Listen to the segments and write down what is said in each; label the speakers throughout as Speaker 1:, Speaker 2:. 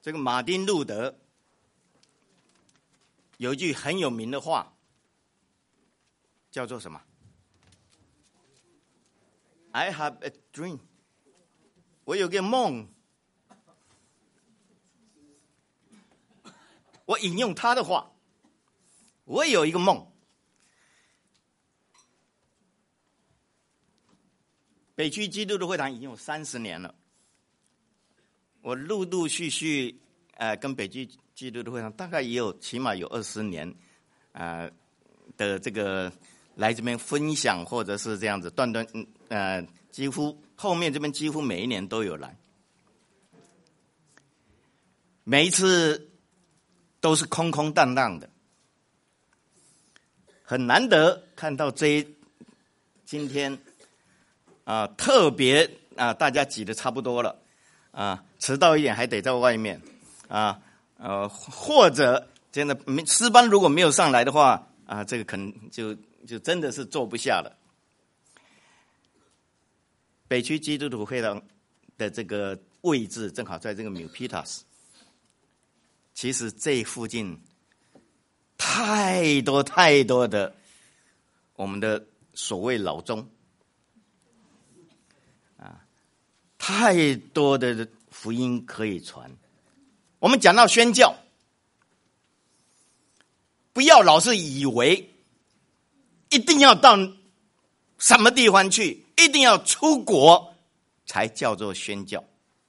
Speaker 1: 这个马丁路德有一句很有名的话，叫做什么 ？I have a dream。我有个梦。我引用他的话，我有一个梦。北区基督的会堂已经有30年了，我陆陆续续跟北区基督的会堂大概也有起码有20年的这个来这边分享，或者是这样子几乎后面这边几乎每一年都有来，每一次都是空空荡荡的，很难得看到今天特别大家挤得差不多了迟到一点还得在外面或者真的诗班如果没有上来的话这个可能就真的是坐不下了。北区基督徒会堂的这个位置正好在这个 Milpitas， 其实这附近太多的我们的所谓老中太多的福音可以传。我们讲到宣教，不要老是以为一定要到什么地方去，一定要出国才叫做宣教。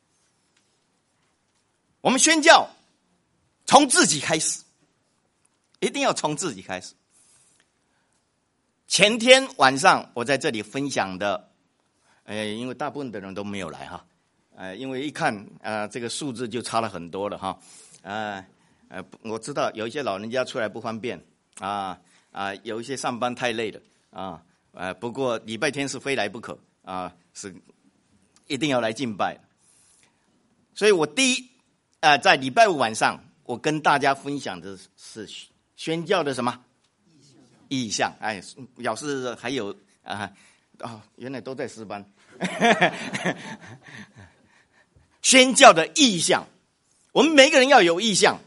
Speaker 1: 我们宣教从自己开始，一定要从自己开始。前天晚上我在这里分享的因为大部分的人都没有来因为一看这个数字就差了很多了我知道有一些老人家出来不方便有一些上班太累了不过礼拜天是非来不可是一定要来敬拜。所以我在礼拜五晚上我跟大家分享的是宣教的什么意向表示还有原来都在诗班宣教的意向，我们每个人要有意向，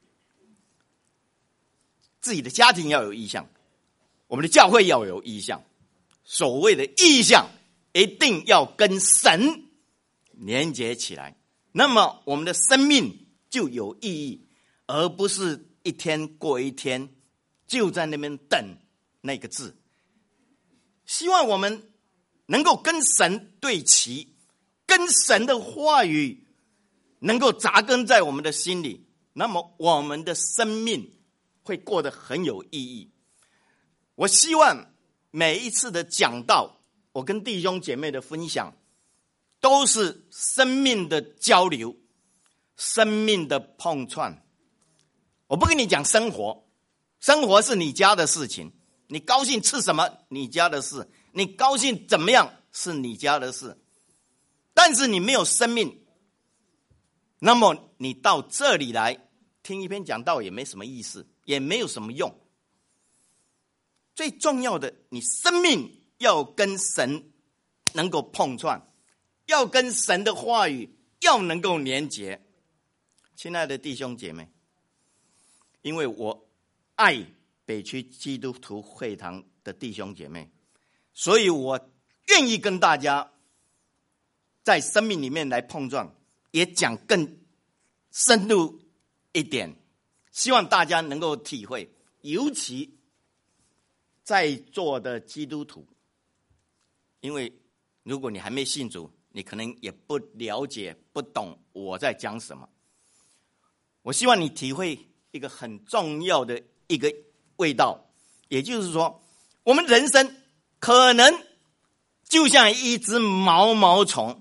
Speaker 1: 自己的家庭要有意向，我们的教会要有意向。所谓的意向一定要跟神连结起来，那么我们的生命就有意义，而不是一天过一天就在那边等那个字。希望我们能够跟神对齐，跟神的话语能够扎根在我们的心里，那么我们的生命会过得很有意义。我希望每一次的讲道，我跟弟兄姐妹的分享都是生命的交流，生命的碰撞。我不跟你讲生活，生活是你家的事情，你高兴吃什么你家的事，你高兴怎么样是你家的事，但是你没有生命，那么你到这里来听一篇讲道也没什么意思，也没有什么用。最重要的，你生命要跟神能够碰撞，要跟神的话语要能够连结。亲爱的弟兄姐妹，因为我爱北区基督徒会堂的弟兄姐妹，所以我愿意跟大家在生命里面来碰撞，也讲更深入一点，希望大家能够体会。尤其在座的基督徒，因为如果你还没信主，你可能也不了解不懂我在讲什么。我希望你体会一个很重要的一个味道，也就是说，我们人生可能就像一只毛毛虫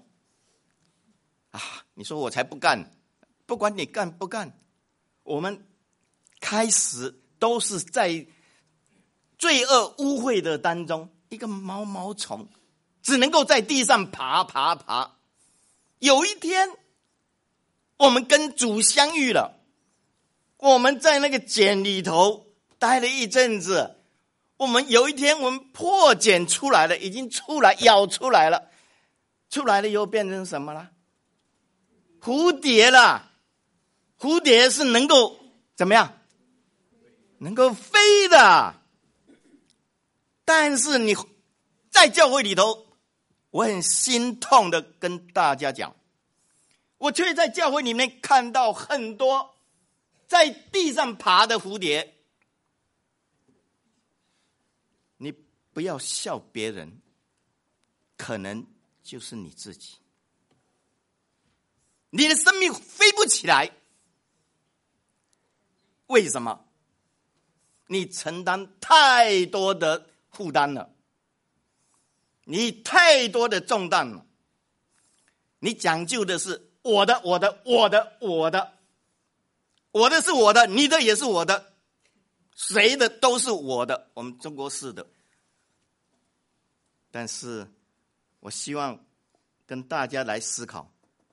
Speaker 1: 你说我才不干，不管你干不干，我们开始都是在罪恶污秽的当中，一个毛毛虫只能够在地上爬。有一天我们跟主相遇了，我们在那个茧里头待了一阵子，我们有一天我们破茧出来了，已经咬出来了，出来了以后变成什么了？蝴蝶了。 蝴蝶是能够怎么样？能够飞的。但是你在教会里头，我很心痛的跟大家讲，我却在教会里面看到很多在地上爬的蝴蝶。你不要笑别人，可能就是你自己。你的生命飞不起来，为什么？你承担太多的负担了，你太多的重担了。你讲究的是我的，我的，我的，我的，我的是我的，你的也是我的，谁的都是我的，我们中国式的。但是我希望跟大家来思考，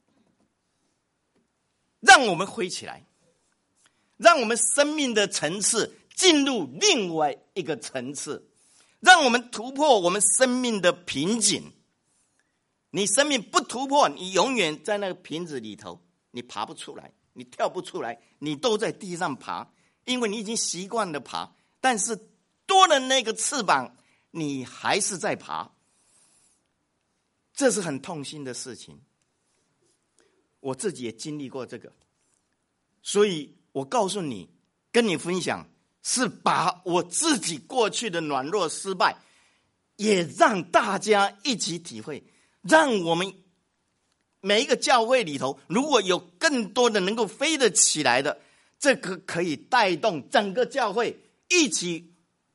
Speaker 1: 让我们飞起来，让我们生命的层次进入另外一个层次，让我们突破我们生命的瓶颈。你生命不突破，你永远在那个瓶子里头，你爬不出来，你跳不出来，你都在地上爬，因为你已经习惯了爬，但是多了那个翅膀，你还是在爬，这是很痛心的事情。我自己也经历过这个，所以我告诉你，跟你分享，是把我自己过去的软弱失败，也让大家一起体会，让我们每一个教会里头，如果有更多的能够飞得起来的，这个可以带动整个教会一起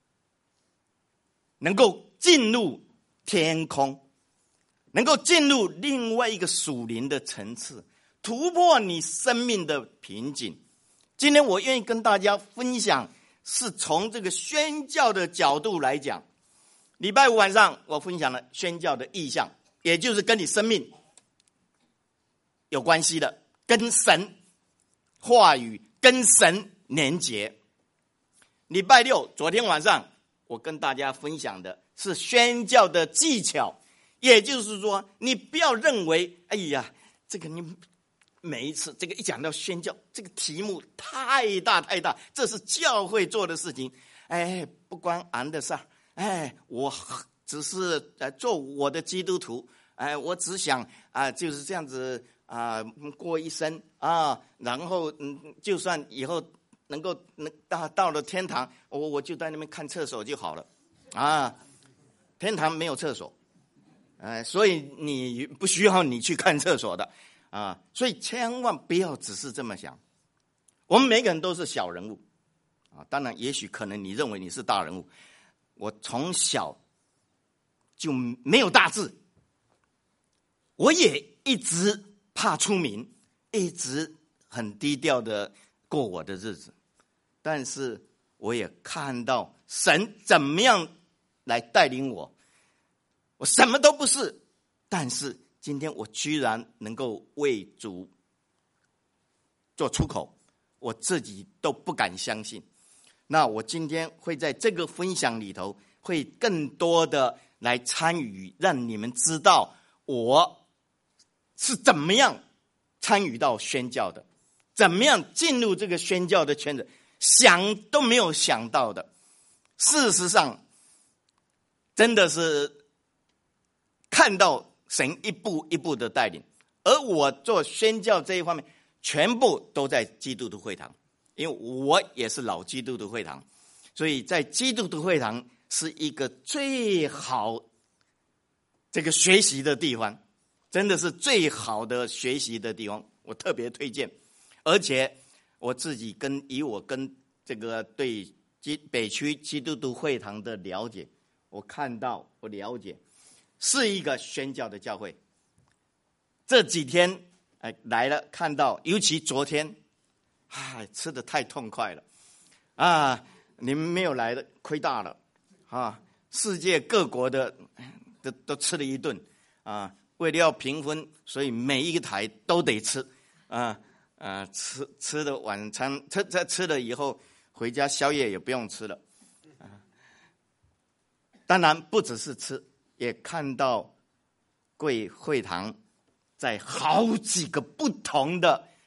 Speaker 1: 能够进入天空，能够进入另外一个属灵的层次，突破你生命的瓶颈。今天我愿意跟大家分享，是从这个宣教的角度来讲。礼拜五晚上我分享了宣教的意象，也就是跟你生命有关系的，跟神话语跟神连结。礼拜六昨天晚上我跟大家分享的是宣教的技巧，也就是说你不要认为哎呀，这个你每一次这个一讲到宣教，这个题目太大太大，这是教会做的事情，哎，不关俺的事儿，哎，我只是做我的基督徒，哎，我只想就是这样子过一生然后就算以后能够到了天堂，我就在那边看厕所就好了天堂没有厕所，所以你不需要你去看厕所的所以千万不要只是这么想。我们每个人都是小人物当然也许可能你认为你是大人物，我从小就没有大志，我也一直怕出名，一直很低调的过我的日子，但是我也看到神怎么样来带领我，我什么都不是，但是今天我居然能够为主做出口，我自己都不敢相信。那我今天会在这个分享里头会更多的来参与，让你们知道我是怎么样参与到宣教的，怎么样进入这个宣教的圈子，想都没有想到的。事实上真的是看到神一步一步的带领，而我做宣教这一方面全部都在基督的会堂，因为我也是老基督的会堂，所以在基督的会堂是一个最好这个学习的地方，真的是最好的学习的地方，我特别推荐。而且我自己以我跟这个对北区基督徒会堂的了解，我看到我了解是一个宣教的教会。这几天来了看到，尤其昨天吃得太痛快了你们没有来的亏大了世界各国的都吃了一顿为了要平分，所以每一个台都得吃吃的晚餐吃了以后回家宵夜也不用吃了当然不只是吃，也看到贵会堂在好几个不同的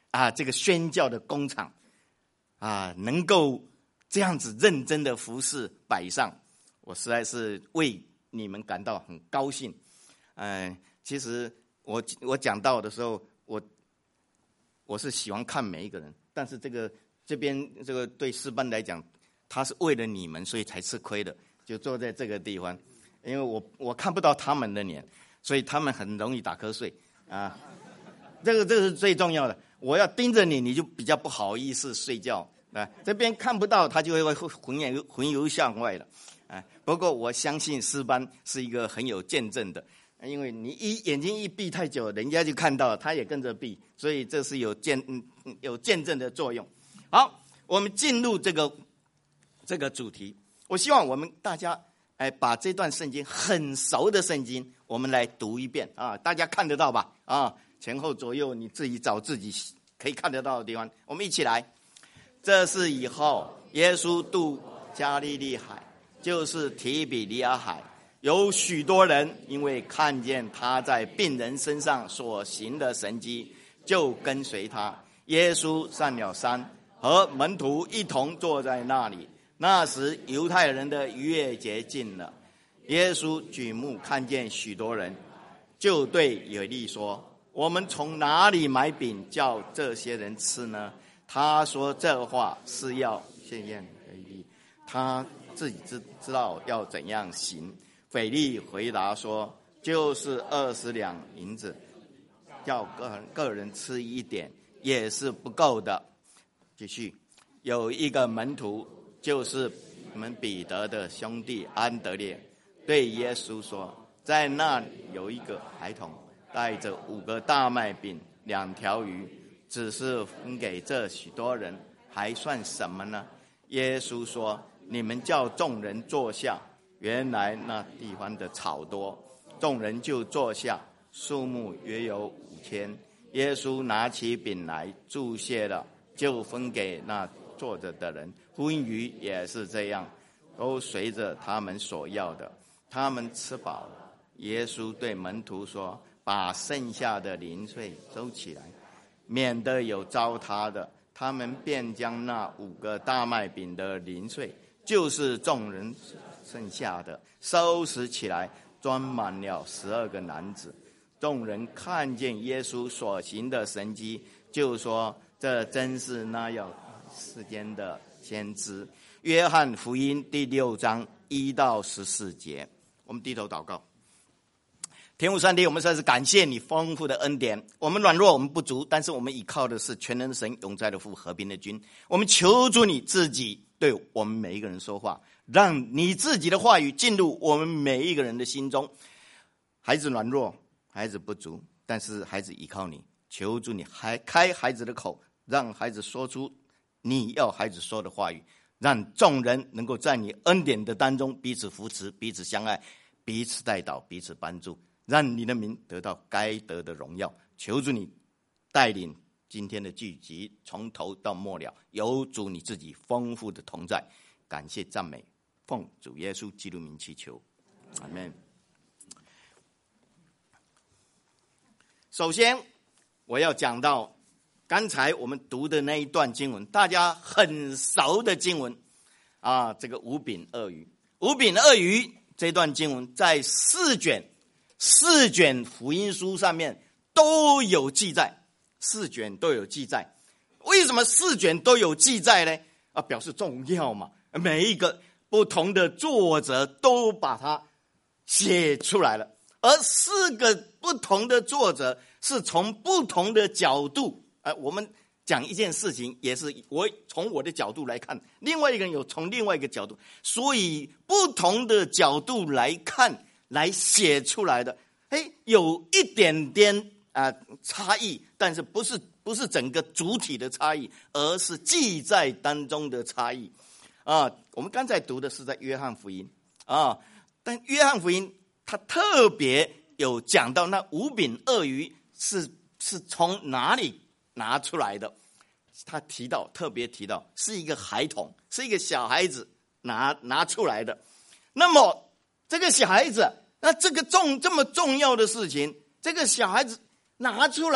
Speaker 1: 这个宣教的工厂能够这样子认真的服侍摆上，我实在是为你们感到很高兴。其实我讲到的时候，我是喜欢看每一个人，但是这边这个对诗班来讲，他是为了你们，所以才吃亏的，就坐在这个地方，因为我看不到他们的脸，所以他们很容易打瞌睡啊。这个是最重要的，我要盯着你，你就比较不好意思睡觉啊。这边看不到，他就会魂游向外了啊。不过我相信诗班是一个很有见证的，因为你眼睛一闭太久，人家就看到了，他也跟着闭，所以这是有见证的作用。好，我们进入这个主题。我希望我们大家把这段圣经很熟的圣经，我们来读一遍啊，大家看得到吧？前后左右你自己找自己可以看得到的地方，我们一起来。这是以后耶稣渡加利利海，就是提比利亚海，有许多人因为看见他在病人身上所行的神迹，就跟随他。耶稣上了山，和门徒一同坐在那里。那时犹太人的逾越节近了，耶稣举目看见许多人，就对腓力说：我们从哪里买饼叫这些人吃呢？他说这话是要试验腓力，他自己知道要怎样行。腓力回答说：就是20两银子，叫个人吃一点也是不够的。继续，有一个门徒，就是我们彼得的兄弟安德烈，对耶稣说：在那里有一个孩童，带着5个大麦饼2条鱼，只是分给这许多人，还算什么呢？耶稣说：你们叫众人坐下。原来那地方的草多，众人就坐下，数目约有5000。耶稣拿起饼来，祝谢了，就分给那坐着的人。荤鱼也是这样，都随着他们所要的。他们吃饱了。耶稣对门徒说：把剩下的零碎收起来，免得有糟蹋的。他们便将那5个大麦饼的零碎，就是众人剩下的，收拾起来，装满了12个篮子。众人看见耶稣所行的神迹，就说：这真是那要世间的先知。约翰福音第6章1到14节，我们低头祷告。天父上帝，我们实在是感谢你丰富的恩典。我们软弱，我们不足，但是我们依靠的是全能的神，永在的父，和平的君。我们求主你自己对我们每一个人说话，让你自己的话语进入我们每一个人的心中。孩子软弱，孩子不足，但是孩子依靠你，求主你开孩子的口，让孩子说出你要孩子说的话语，让众人能够在你恩典的当中彼此扶持，彼此相爱，彼此代祷，彼此帮助，让你的名得到该得的荣耀。求主你带领今天的聚集，从头到末了，有主你自己丰富的同在。感谢赞美，奉主耶稣基督名祈求，阿们。首先我要讲到刚才我们读的那一段经文，大家很熟的经文这个5饼2鱼。5饼2鱼这段经文在4卷福音书上面都有记载，4卷都有记载。为什么4卷都有记载呢？表示重要嘛，每一个不同的作者都把它写出来了，而4个不同的作者是从不同的角度，我们讲一件事情也是我从我的角度来看，另外一个人有从另外一个角度，所以不同的角度来看来写出来的，有一点点差异，但是不是整个主体的差异，而是记载当中的差异我们刚才读的是在约翰福音但约翰福音他特别有讲到那5饼2鱼是从哪里拿出来的。他特别提到是一个孩童，是一个小孩子拿出来的。那么这个小孩子，那这个这么重要的事情，这个小孩子拿出来的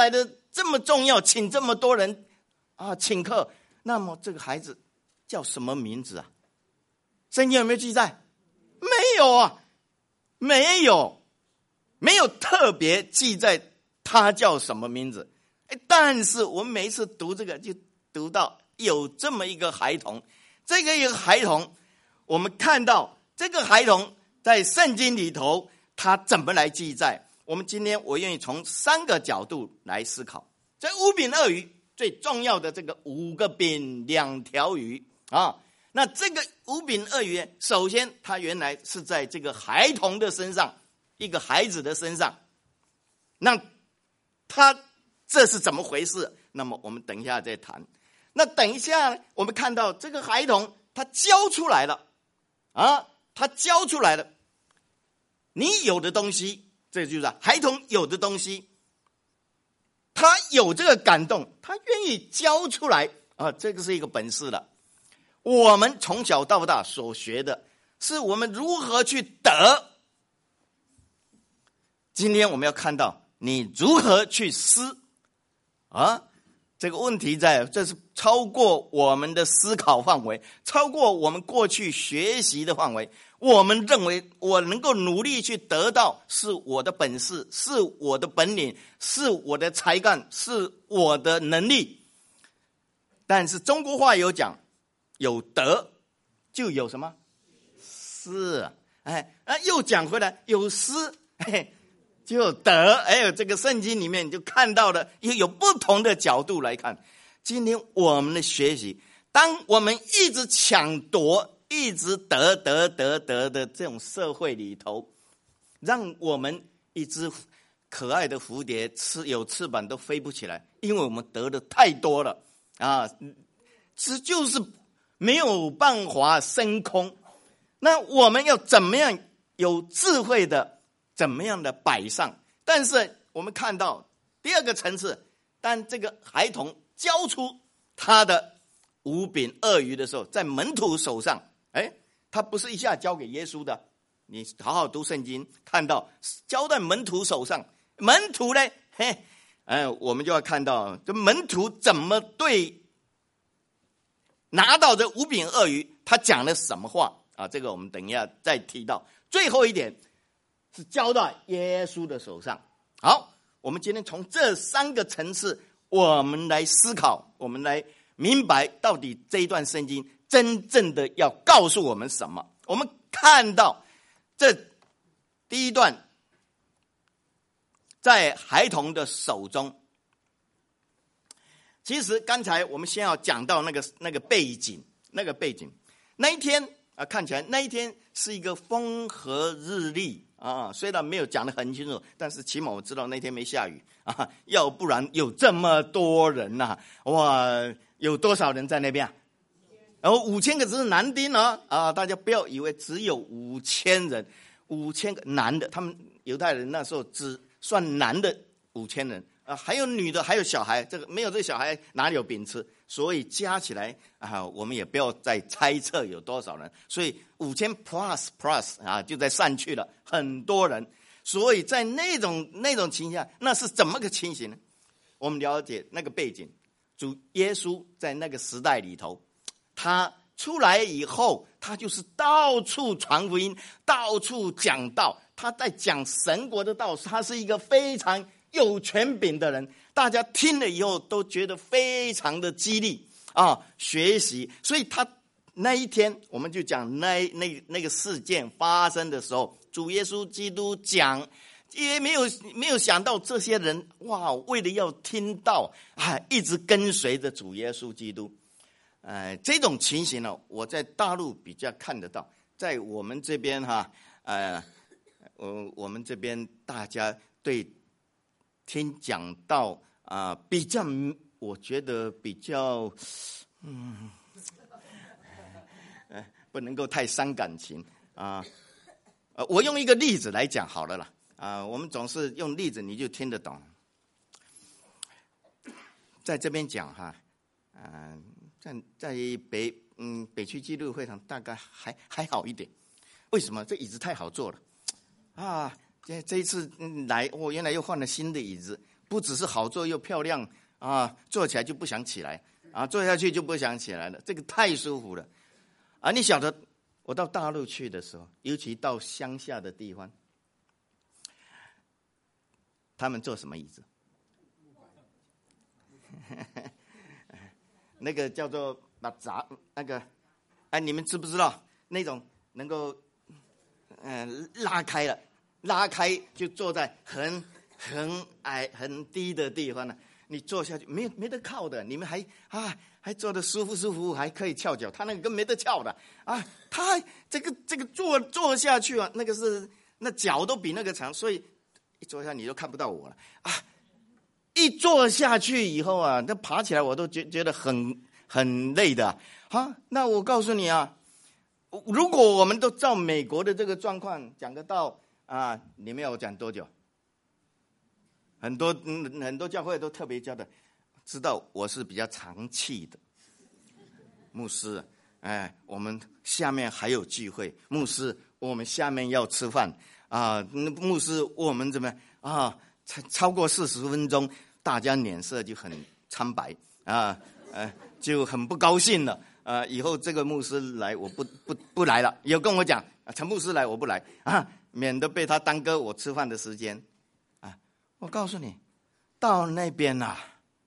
Speaker 1: 这么重要，请这么多人请客，那么这个孩子叫什么名字啊？圣经有没有记载？没有啊，没有特别记载他叫什么名字。但是我们每一次读这个，就读到有这么一个孩童，这个一个孩童，我们看到这个孩童在圣经里头，他怎么来记载？我们今天我愿意从3个角度来思考。这5饼2鱼最重要的这个5个饼2条鱼啊，那这个5饼2鱼，首先它原来是在这个孩童的身上，一个孩子的身上。那他这是怎么回事？那么我们等一下再谈。那等一下我们看到这个孩童他教出来了他教出来了，你有的东西，这就是孩童有的东西，他有这个感动，他愿意教出来这个是一个本事了。我们从小到大所学的是我们如何去得，今天我们要看到你如何去施这个问题这是超过我们的思考范围，超过我们过去学习的范围。我们认为我能够努力去得到，是我的本事，是我的本领，是我的才干，是我的能力。但是中国话有讲，有得就有什么失，又讲回来有失就有得。这个圣经里面你就看到了有不同的角度来看。今天我们的学习，当我们一直抢夺，一直得的这种社会里头，让我们一只可爱的蝴蝶有翅膀都飞不起来，因为我们得的太多了这就是没有办法升空。那我们要怎么样有智慧的怎么样的摆上？但是我们看到第2个层次，当这个孩童交出他的5饼2鱼的时候，在门徒手上，他不是一下交给耶稣的，你好好读圣经，看到交在门徒手上，门徒呢我们就要看到这门徒怎么对拿到这5饼2鱼他讲了什么话这个我们等一下再提到。最后一点是交到耶稣的手上。好，我们今天从这3个层次我们来思考，我们来明白到底这一段圣经真正的要告诉我们什么。我们看到这第一段，在孩童的手中，其实刚才我们先要讲到那个背景，那一天看起来那一天是一个风和日丽虽然没有讲得很清楚，但是起码我知道那天没下雨要不然有这么多人哇，有多少人在那边然后5000个只是男丁大家不要以为只有5000人，5000个男的，他们犹太人那时候只算男的5000人还有女的，还有小孩，这个没有这个小孩哪里有饼吃？所以加起来我们也不要再猜测有多少人，所以5000 plus 就在上去了，很多人。所以在那种情形下，那是怎么个情形呢？我们了解那个背景，主耶稣在那个时代里头，他出来以后，他就是到处传福音，到处讲道，他在讲神国的道，他是一个非常有权柄的人，大家听了以后都觉得非常的激励学习。所以他那一天，我们就讲那个事件发生的时候，主耶稣基督讲，也没有想到这些人为了要听到一直跟随着主耶稣基督。这种情形呢，我在大陆比较看得到，在我们这边我们这边大家对听讲道比较，我觉得比较不能够太伤感情我用一个例子来讲好了啦我们总是用例子你就听得懂。在这边讲在北区基督会堂大概还好一点。为什么？这椅子太好坐了这一次来，我原来又换了新的椅子， 不只是好做又漂亮啊，坐起来就不想起来啊，坐下去就不想起来了，这个太舒服了啊！你晓得，我到大陆去的时候，尤其到乡下的地方，他们坐什么椅子？那个叫做把闸那个，你们知不知道那种能够拉开就坐在很矮很低的地方呢？你坐下去没得靠的，你们还坐得舒服，还可以翘脚，他那个更没得翘的啊！他这个坐下去啊，那个是那脚都比那个长，所以一坐下你就看不到我了啊！一坐下去以后啊，那爬起来我都觉得很累的啊！那我告诉你啊，如果我们都照美国的这个状况讲个道啊，你们要我讲多久？很多教会都特别教的，知道我是比较长气的牧师。我们下面还有聚会，牧师，我们下面要吃饭啊，牧师，我们怎么啊？超过40分钟，大家脸色就很苍白啊，就很不高兴了。以后这个牧师来，我不来了。有跟我讲，陈牧师来，我不来啊，免得被他耽搁我吃饭的时间啊。我告诉你，到那边啊，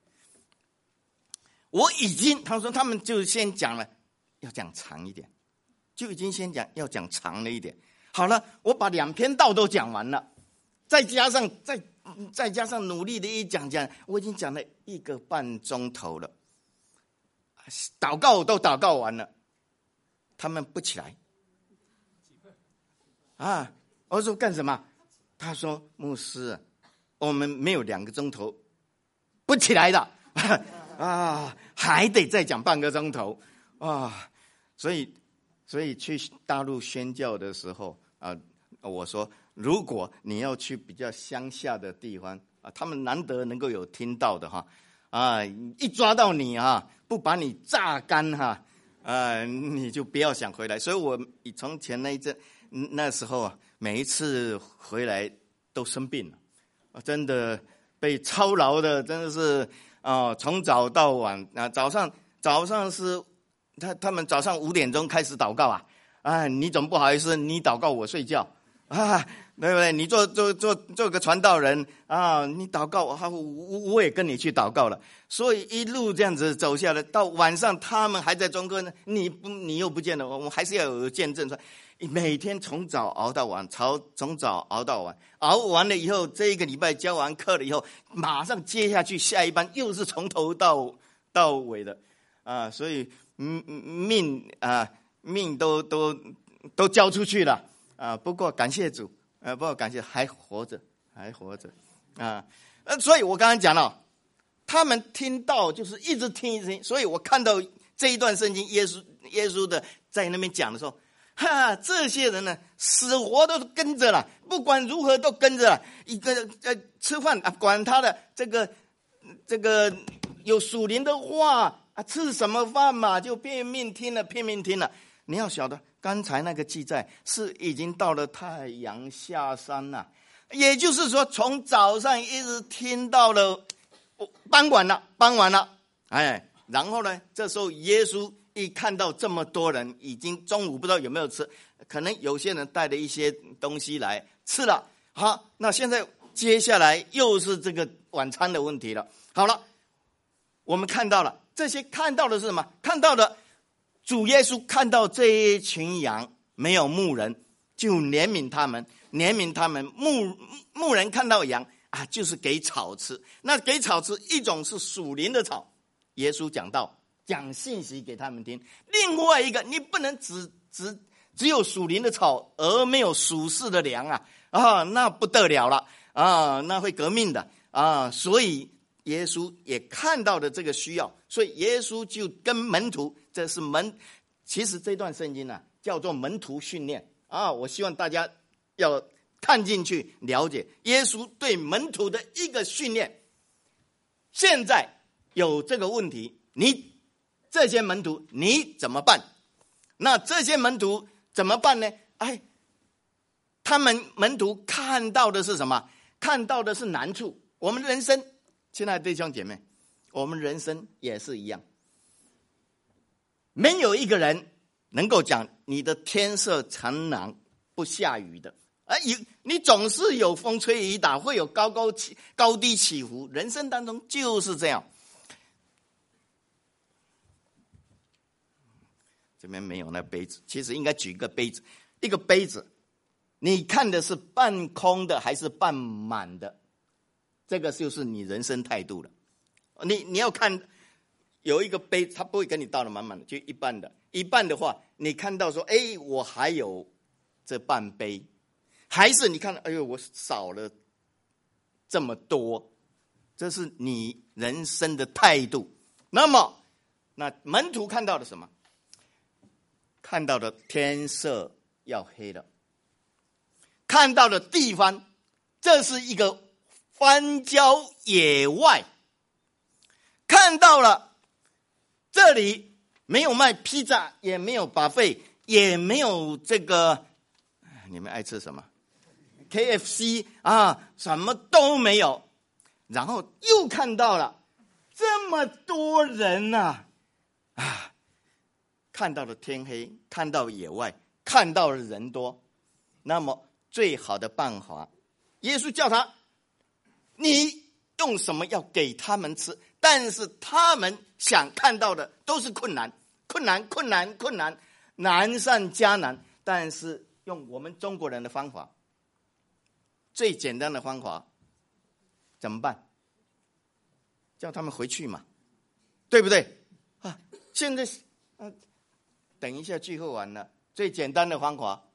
Speaker 1: 他说他们就先讲了，要讲长一点，就已经先讲要讲长了一点。好了，我把2篇道都讲完了，再加上努力的一讲，我已经讲了1个半钟头了。祷告都祷告完了，他们不起来啊！我说干什么？他说牧师，我们没有2个钟头不起来的啊，还得再讲半个钟头啊！所以去大陆宣教的时候啊，我说如果你要去比较乡下的地方啊，他们难得能够有听到的哈啊，一抓到你啊，不把你榨干哈你就不要想回来。所以我从前那时候啊，每一次回来都生病了，真的被操劳的，真的是从早到晚啊，早上是他们早上5点钟开始祷告你总不好意思你祷告我睡觉啊，对不对？你做个传道人啊，你祷告我也跟你去祷告了，所以一路这样子走下来，到晚上他们还在中科呢，你又不见了，我们还是要有见证说，每天从早熬到晚，从早熬到晚，熬完了以后，这一个礼拜教完课了以后，马上接下去下一班又是从头到尾的啊，所以命都交出去了啊！不过感谢主，不过感谢还活着啊！所以我刚刚讲了，他们听到就是一直听，所以我看到这一段圣经，耶稣的在那边讲的时候，这些人呢，死活都跟着了，不管如何都跟着了。一个吃饭管他的这个有属灵的话吃什么饭嘛，就拼命听了。你要晓得，刚才那个记载是已经到了太阳下山了，也就是说，从早上一直听到了傍晚了。然后呢，这时候耶稣一看到这么多人，已经中午不知道有没有吃，可能有些人带了一些东西来吃了。好，那现在接下来又是这个晚餐的问题了。好了，我们看到了这些，看到的是什么？看到的主耶稣看到这一群羊没有牧人，就怜悯他们。牧人看到羊就是给草吃。那给草吃，一种是属灵的草，耶稣讲信息给他们听；另外一个，你不能只有属灵的草而没有属世的粮那不得了了那会革命的所以耶稣也看到了这个需要，所以耶稣就跟门徒，其实这段圣经叫做门徒训练我希望大家要看进去了解耶稣对门徒的一个训练。现在有这个问题，这些门徒你怎么办？那这些门徒怎么办呢？他们门徒看到的是什么？看到的是难处。我们人生亲爱的弟兄姐妹，我们人生也是一样，没有一个人能够讲你的天色常蓝不下雨的，你总是有风吹雨打，会有高低起伏，人生当中就是这样。这边没有那杯子，其实应该举一个杯子，一个杯子，你看的是半空的还是半满的？这个就是你人生态度了。你要看有一个杯，他不会跟你倒的满满的，就一半的。一半的话，你看到说，我还有这半杯，还是你看，我少了这么多，这是你人生的态度。那么，那门徒看到了什么？看到的天色要黑了，看到的地方，这是一个荒郊野外，看到了这里没有卖披萨，也没有 buffet， 也没有这个，你们爱吃什么 KFC 啊，什么都没有。然后又看到了这么多人啊，看到了天黑，看到野外，看到了人多。那么最好的办法，耶稣叫他，你用什么要给他们吃？但是他们想看到的都是困难，难上加难。但是用我们中国人的方法，最简单的方法怎么办？叫他们回去嘛，对不对？现在等一下聚会完了，最简单的方法，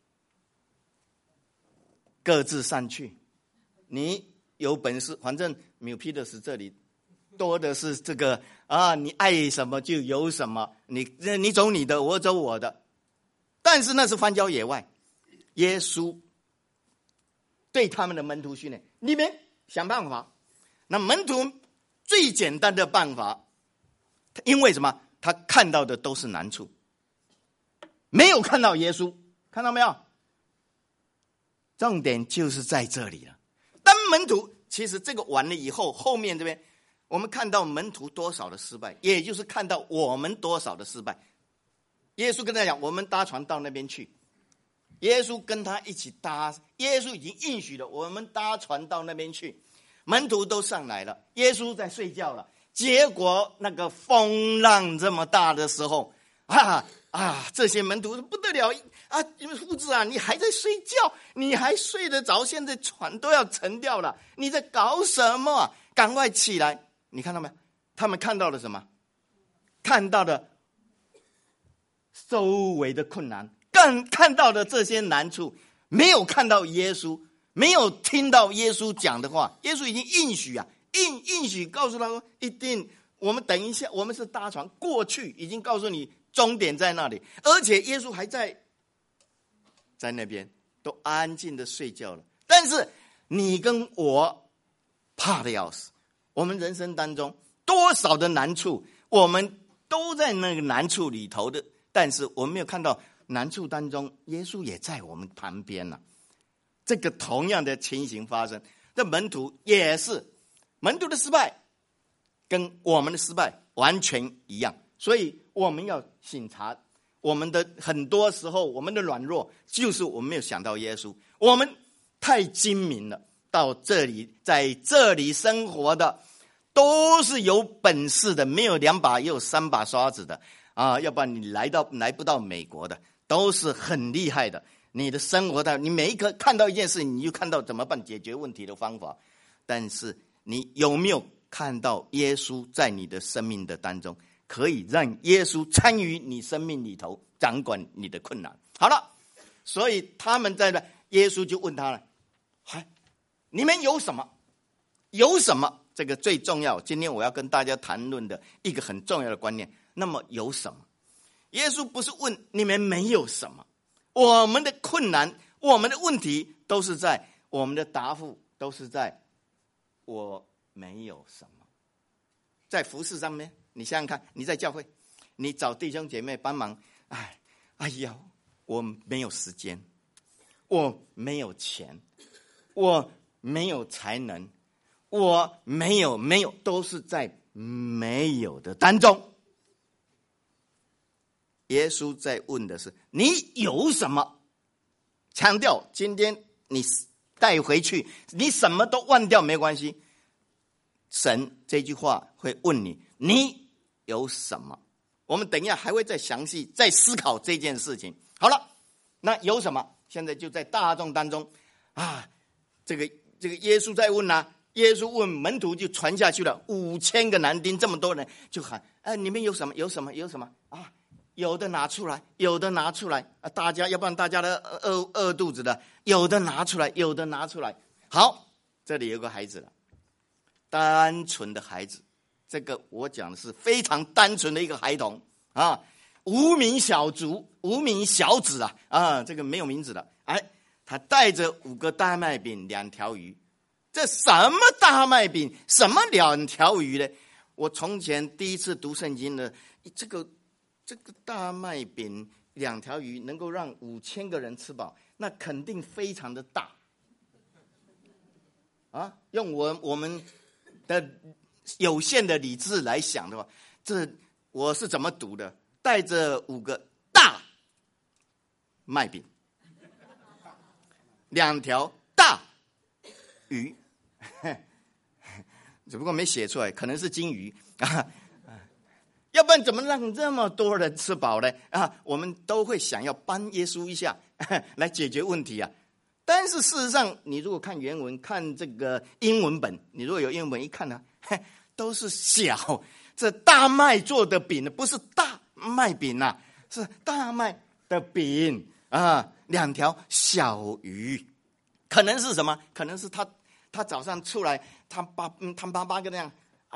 Speaker 1: 各自散去。你有本事，反正没有批的是这里多的是这个你爱什么就有什么，你走你的，我走我的。但是那是荒郊野外，耶稣对他们的门徒训练，你们想办法。那门徒最简单的办法，因为什么？他看到的都是难处，没有看到耶稣，看到没有？重点就是在这里了。当门徒，其实这个完了以后，后面这边我们看到门徒多少的失败，也就是看到我们多少的失败。耶稣跟他讲，我们搭船到那边去，耶稣跟他一起搭，耶稣已经应许了，我们搭船到那边去，门徒都上来了，耶稣在睡觉了。结果那个风浪这么大的时候，这些门徒不得了你们夫子啊，你还在睡觉，你还睡得着？现在船都要沉掉了，你在搞什么？赶快起来！你看到没有？他们看到了什么？看到了周围的困难，看到的这些难处，没有看到耶稣，没有听到耶稣讲的话。耶稣已经应许应许告诉他说，一定我们等一下，我们是搭船过去，已经告诉你终点在那里，而且耶稣还在那边都安静的睡觉了。但是你跟我怕的要死，我们人生当中多少的难处，我们都在那个难处里头的，但是我们没有看到难处当中耶稣也在我们旁边了。这个同样的情形发生，这门徒也是，门徒的失败跟我们的失败完全一样。所以我们要省察我们的很多时候，我们的软弱就是我们没有想到耶稣，我们太精明了。到这里，在这里生活的都是有本事的，没有2把也有3把刷子的要不然你来不到美国的，都是很厉害的。你的生活你每一个看到一件事，你就看到怎么办解决问题的方法。但是你有没有看到耶稣在你的生命的当中，可以让耶稣参与你生命里头，掌管你的困难？好了，所以他们在那，耶稣就问他了，你们有什么？有什么？这个最重要，今天我要跟大家谈论的一个很重要的观念。那么有什么？耶稣不是问你们没有什么，我们的困难，我们的问题都是在我们的答复，都是在我没有什么。在服事上面，你想想看，你在教会，你找弟兄姐妹帮忙，我没有时间，我没有钱，我没有才能， 我没有，都是在没有的当中。耶稣在问的是你有什么？强调今天你带回去，你什么都忘掉没关系。神这句话会问你，你有什么？我们等一下还会再详细再思考这件事情。好了，那有什么？现在就在大众当中啊，这个耶稣在问啊，耶稣问门徒就传下去了，5000个男丁，这么多人就喊，你们有什么？有什么？有什么啊？有的拿出来，有的拿出来啊！大家要不然大家的饿肚子的，有的拿出来，有的拿出来。好，这里有个孩子了，单纯的孩子，这个我讲的是非常单纯的一个孩童啊，无名小卒，无名小子啊，这个没有名字的。他带着5个大麦饼2条鱼，这什么大麦饼，什么2条鱼呢？我从前第一次读圣经呢，这个大麦饼2条鱼能够让5000个人吃饱，那肯定非常的大啊！用我们的有限的理智来想的话，这我是怎么读的？带着5个大麦饼，2条大鱼，只不过没写出来，可能是金鱼啊。要不然怎么让这么多人吃饱呢？我们都会想要帮耶稣一下来解决问题啊。但是事实上，你如果看原文，看这个英文本，你如果有英文本一看呢，都是小，这大麦做的饼不是大麦饼啊，是大麦的饼啊，2条小鱼，可能是什么？可能是他早上出来，他爸个那样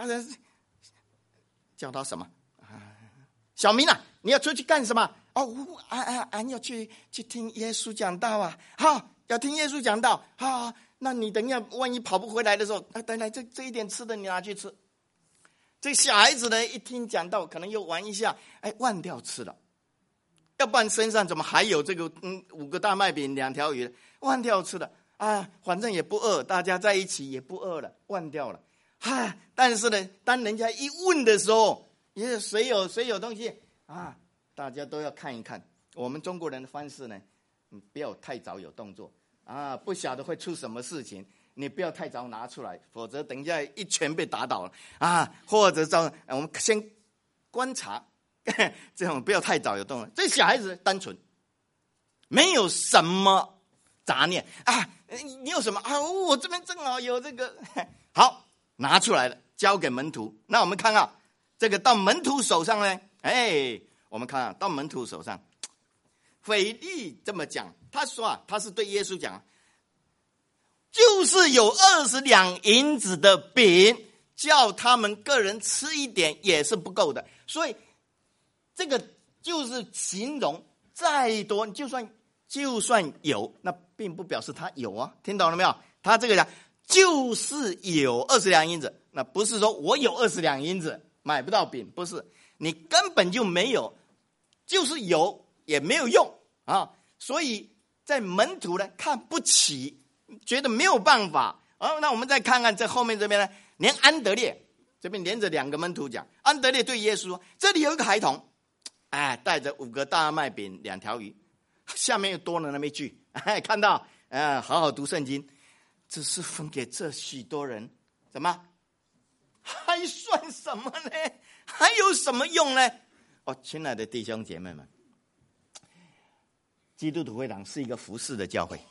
Speaker 1: 叫他什么？小明啊，你要出去干什么？俺要去听耶稣讲道啊！好，要听耶稣讲道。好，那你等一下，万一跑不回来的时候，等来这一点吃的你拿去吃。这小孩子呢，一听讲道，可能又玩一下，忘掉吃了。要不然身上怎么还有这个5个大麦饼2条鱼？忘掉吃了啊，反正也不饿，大家在一起也不饿了，忘掉了。但是呢，当人家一问的时候，谁有东西啊？大家都要看一看。我们中国人的方式呢，不要太早有动作啊，不晓得会出什么事情，你不要太早拿出来，否则等一下一拳被打倒了啊！或者我们先观察，这种不要太早有动作。这小孩子单纯，没有什么杂念啊。你有什么啊？我这边正好有这个，好，拿出来了，交给门徒。那我们看啊。这个到门徒手上呢，我们看到门徒手上，腓利这么讲，他说他是对耶稣讲，就是有20两银子的饼，叫他们个人吃一点也是不够的。所以这个就是形容再多，就算有，那并不表示他有啊，听懂了没有？他这个讲就是有20两银子，那不是说我有20两银子买不到饼，不是，你根本就没有，就是有也没有用啊！所以在门徒呢看不起，觉得没有办法啊。那我们再看看这后面这边呢，连安德烈这边连着2个门徒讲，安德烈对耶稣说：“这里有一个孩童，带着5个大麦饼2条鱼。”下面又多了那么一句，看到好好读圣经，只是分给这许多人，怎么？还算什么呢？还有什么用呢？亲爱的弟兄姐妹们，基督徒会堂是一个服侍的教会。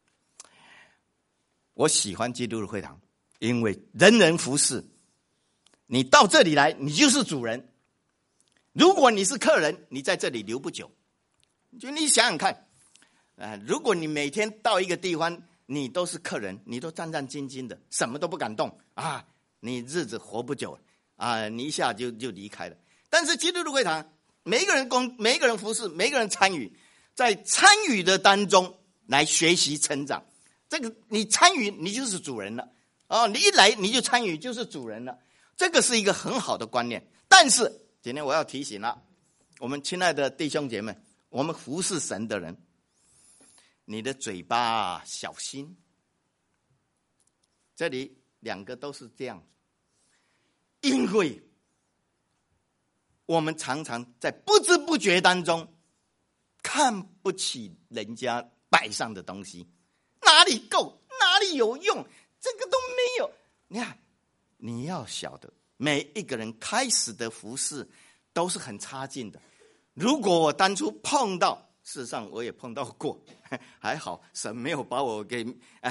Speaker 1: 我喜欢基督徒会堂，因为人人服侍。你到这里来，你就是主人。如果你是客人，你在这里留不久。就你想想看，如果你每天到一个地方，你都是客人，你都战战兢兢的，什么都不敢动啊，你日子活不久啊，你一下就离开了。但是基督徒会堂，每一个人服侍，每一个人参与，在参与的当中来学习成长。这个你参与，你就是主人了你一来你就参与，就是主人了。这个是一个很好的观念。但是今天我要提醒了，我们亲爱的弟兄姐妹，我们服侍神的人，你的嘴巴小心。这里两个都是这样，因为我们常常在不知不觉当中看不起人家摆上的东西，哪里够，哪里有用，这个都没有。你看，你要晓得，每一个人开始的服事都是很差劲的。如果我当初碰到，事实上我也碰到过，还好神没有把我给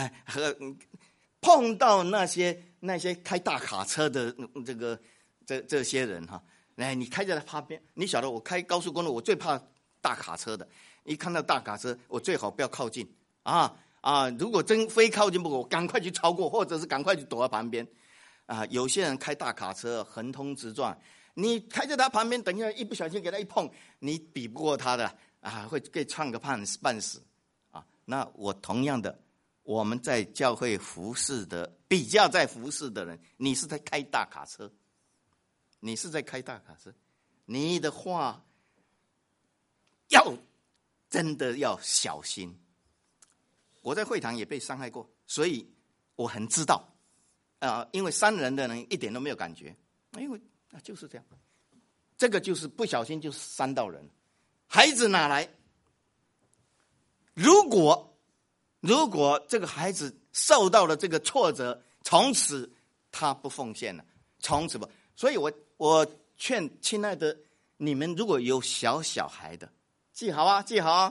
Speaker 1: 碰到那些开大卡车的这些人哈。来，你开在他旁边，你晓得我开高速公路，我最怕大卡车的。一看到大卡车，我最好不要靠近如果真非靠近不可，我赶快去超过，或者是赶快去躲在旁边有些人开大卡车横冲直撞，你开在他旁边，等一下一不小心给他一碰，你比不过他的会给撞个半死那我同样的，我们在教会服事的，比较在服事的人，你是在开大卡车，你的话真的要小心。我在会堂也被伤害过，所以我很知道因为伤人的人一点都没有感觉，因为就是这样，这个就是不小心就伤到人。孩子哪来？如果这个孩子受到了这个挫折，从此他不奉献了，从此不。所以我劝亲爱的你们，如果有小孩的，记好啊，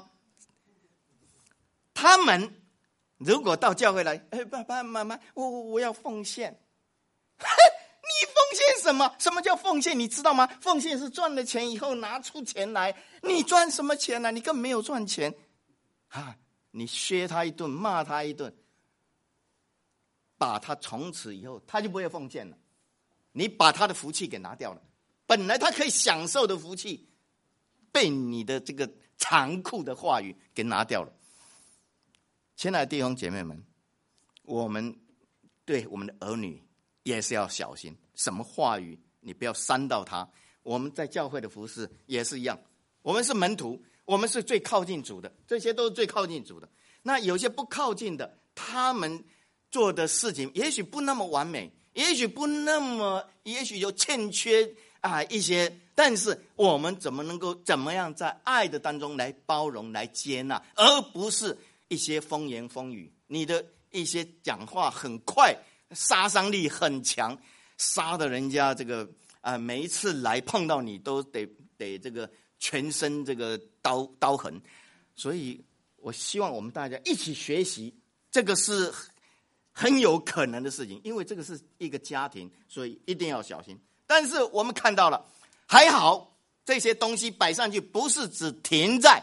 Speaker 1: 他们如果到教会来，爸爸妈妈，我要奉献。你奉献什么？什么叫奉献？你知道吗？奉献是赚了钱以后拿出钱来。你赚什么钱呢？你根本没有赚钱你削他一顿，骂他一顿，把他从此以后他就不会奉献了。你把他的福气给拿掉了，本来他可以享受的福气，被你的这个残酷的话语给拿掉了。亲爱的弟兄姐妹们，我们对我们的儿女也是要小心，什么话语你不要伤到他。我们在教会的服事也是一样，我们是门徒，我们是最靠近主的，这些都是最靠近主的。那有些不靠近的，他们做的事情也许不那么完美，也许有欠缺一些，但是我们怎么样在爱的当中来包容、来接纳，而不是一些风言风语，你的一些讲话很快，杀伤力很强，杀的人家这个每一次来碰到你都得这个全身这个刀痕。所以我希望我们大家一起学习，这个是很有可能的事情，因为这个是一个家庭，所以一定要小心。但是我们看到了，还好这些东西摆上去不是只停在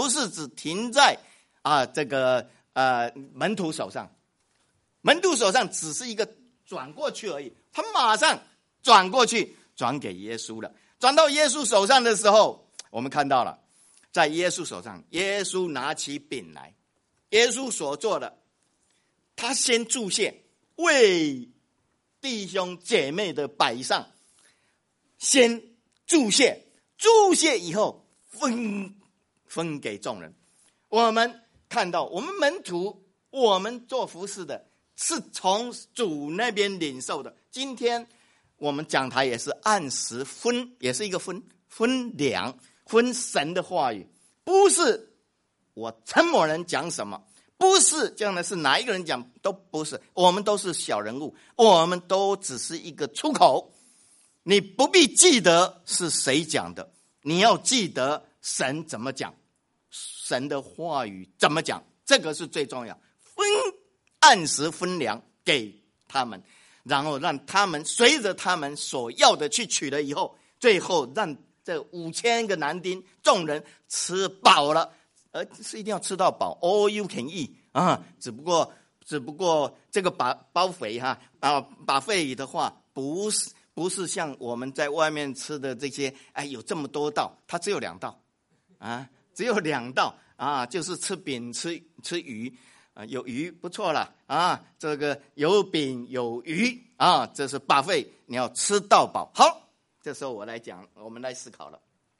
Speaker 1: 这个门徒手上，门徒手上只是一个转过去而已，他马上转过去转给耶稣了。转到耶稣手上的时候，我们看到了，在耶稣手上，耶稣拿起饼来，耶稣所做的，他先祝谢，为弟兄姐妹的摆上，先祝谢以后分给众人。我们看到，我们门徒，我们做服事的是从主那边领受的。今天我们讲台也是按时分，也是一个分粮，分神的话语，不是我陈某人讲什么，不是这样的，是哪一个人讲都不是，我们都是小人物，我们都只是一个出口。你不必记得是谁讲的，你要记得神怎么讲，神的话语怎么讲，这个是最重要。按时分粮给他们，然后让他们随着他们所要的去取了以后，最后让这5000个男丁众人吃饱了，是一定要吃到饱 ，all you can eat 只不过这个包肥把费的话，不是像我们在外面吃的这些，有这么多道，它只有2道只有2道就是吃饼吃鱼有鱼不错了这个有饼有鱼这是buffet，你要吃到饱。好，这时候我们来思考了。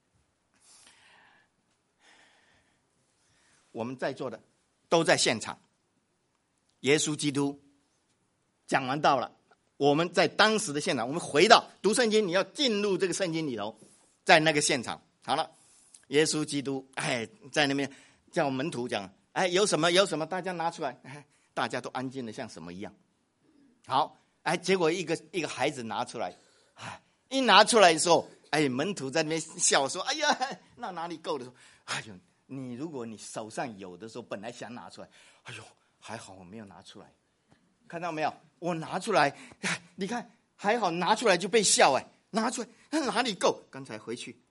Speaker 1: 我们在座的都在现场，耶稣基督讲完道了我们在当时的现场，我们回到读圣经，你要进入这个圣经里头，在那个现场，好了，耶稣基督在那边叫门徒讲，有什么，大家拿出来，大家都安静的像什么一样。好，结果一个孩子拿出来，一拿出来的时候，门徒在那边笑说，哎呀，那哪里够的时候，如果你手上有的时候，本来想拿出来，还好我没有拿出来，看到没有？我拿出来，你看还好，拿出来就被笑，拿出来哪里够？刚才回去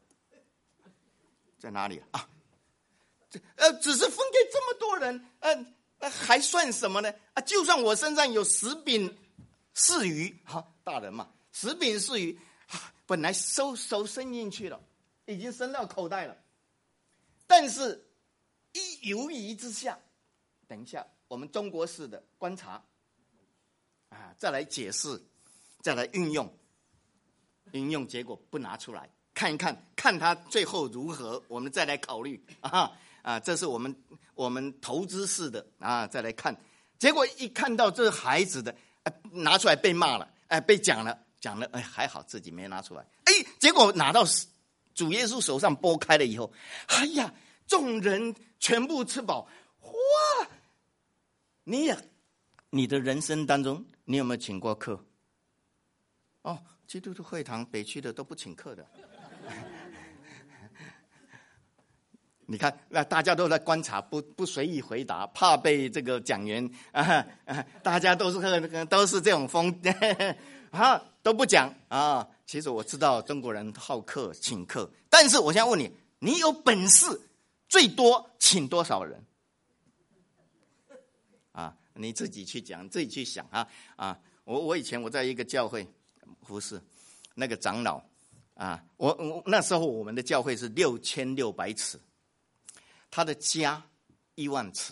Speaker 1: 在哪里啊？只是分给这么多人，还算什么呢？就算我身上有10饼4鱼，大人嘛，10饼4鱼，本来手伸进去了，已经伸到口袋了，但是一犹疑之下，等一下我们中国式的观察，再来解释，再来运用结果不拿出来，看一看他最后如何，我们再来考虑这是我们投资式的再来看，结果一看到这孩子的拿出来被骂了，被讲了，还好自己没拿出来，结果拿到主耶稣手上剥开了以后，众人全部吃饱，哇！你的人生当中，你有没有请过客？基督徒会堂北区的都不请客的。你看，那大家都在观察，不随意回答，怕被这个讲员大家都是这种风都不讲其实我知道中国人好客请客，但是我现在问你，你有本事最多请多少人？你自己去讲，自己去想我以前我在一个教会服侍，那个长老我那时候我们的教会是6600尺，他的家10000尺，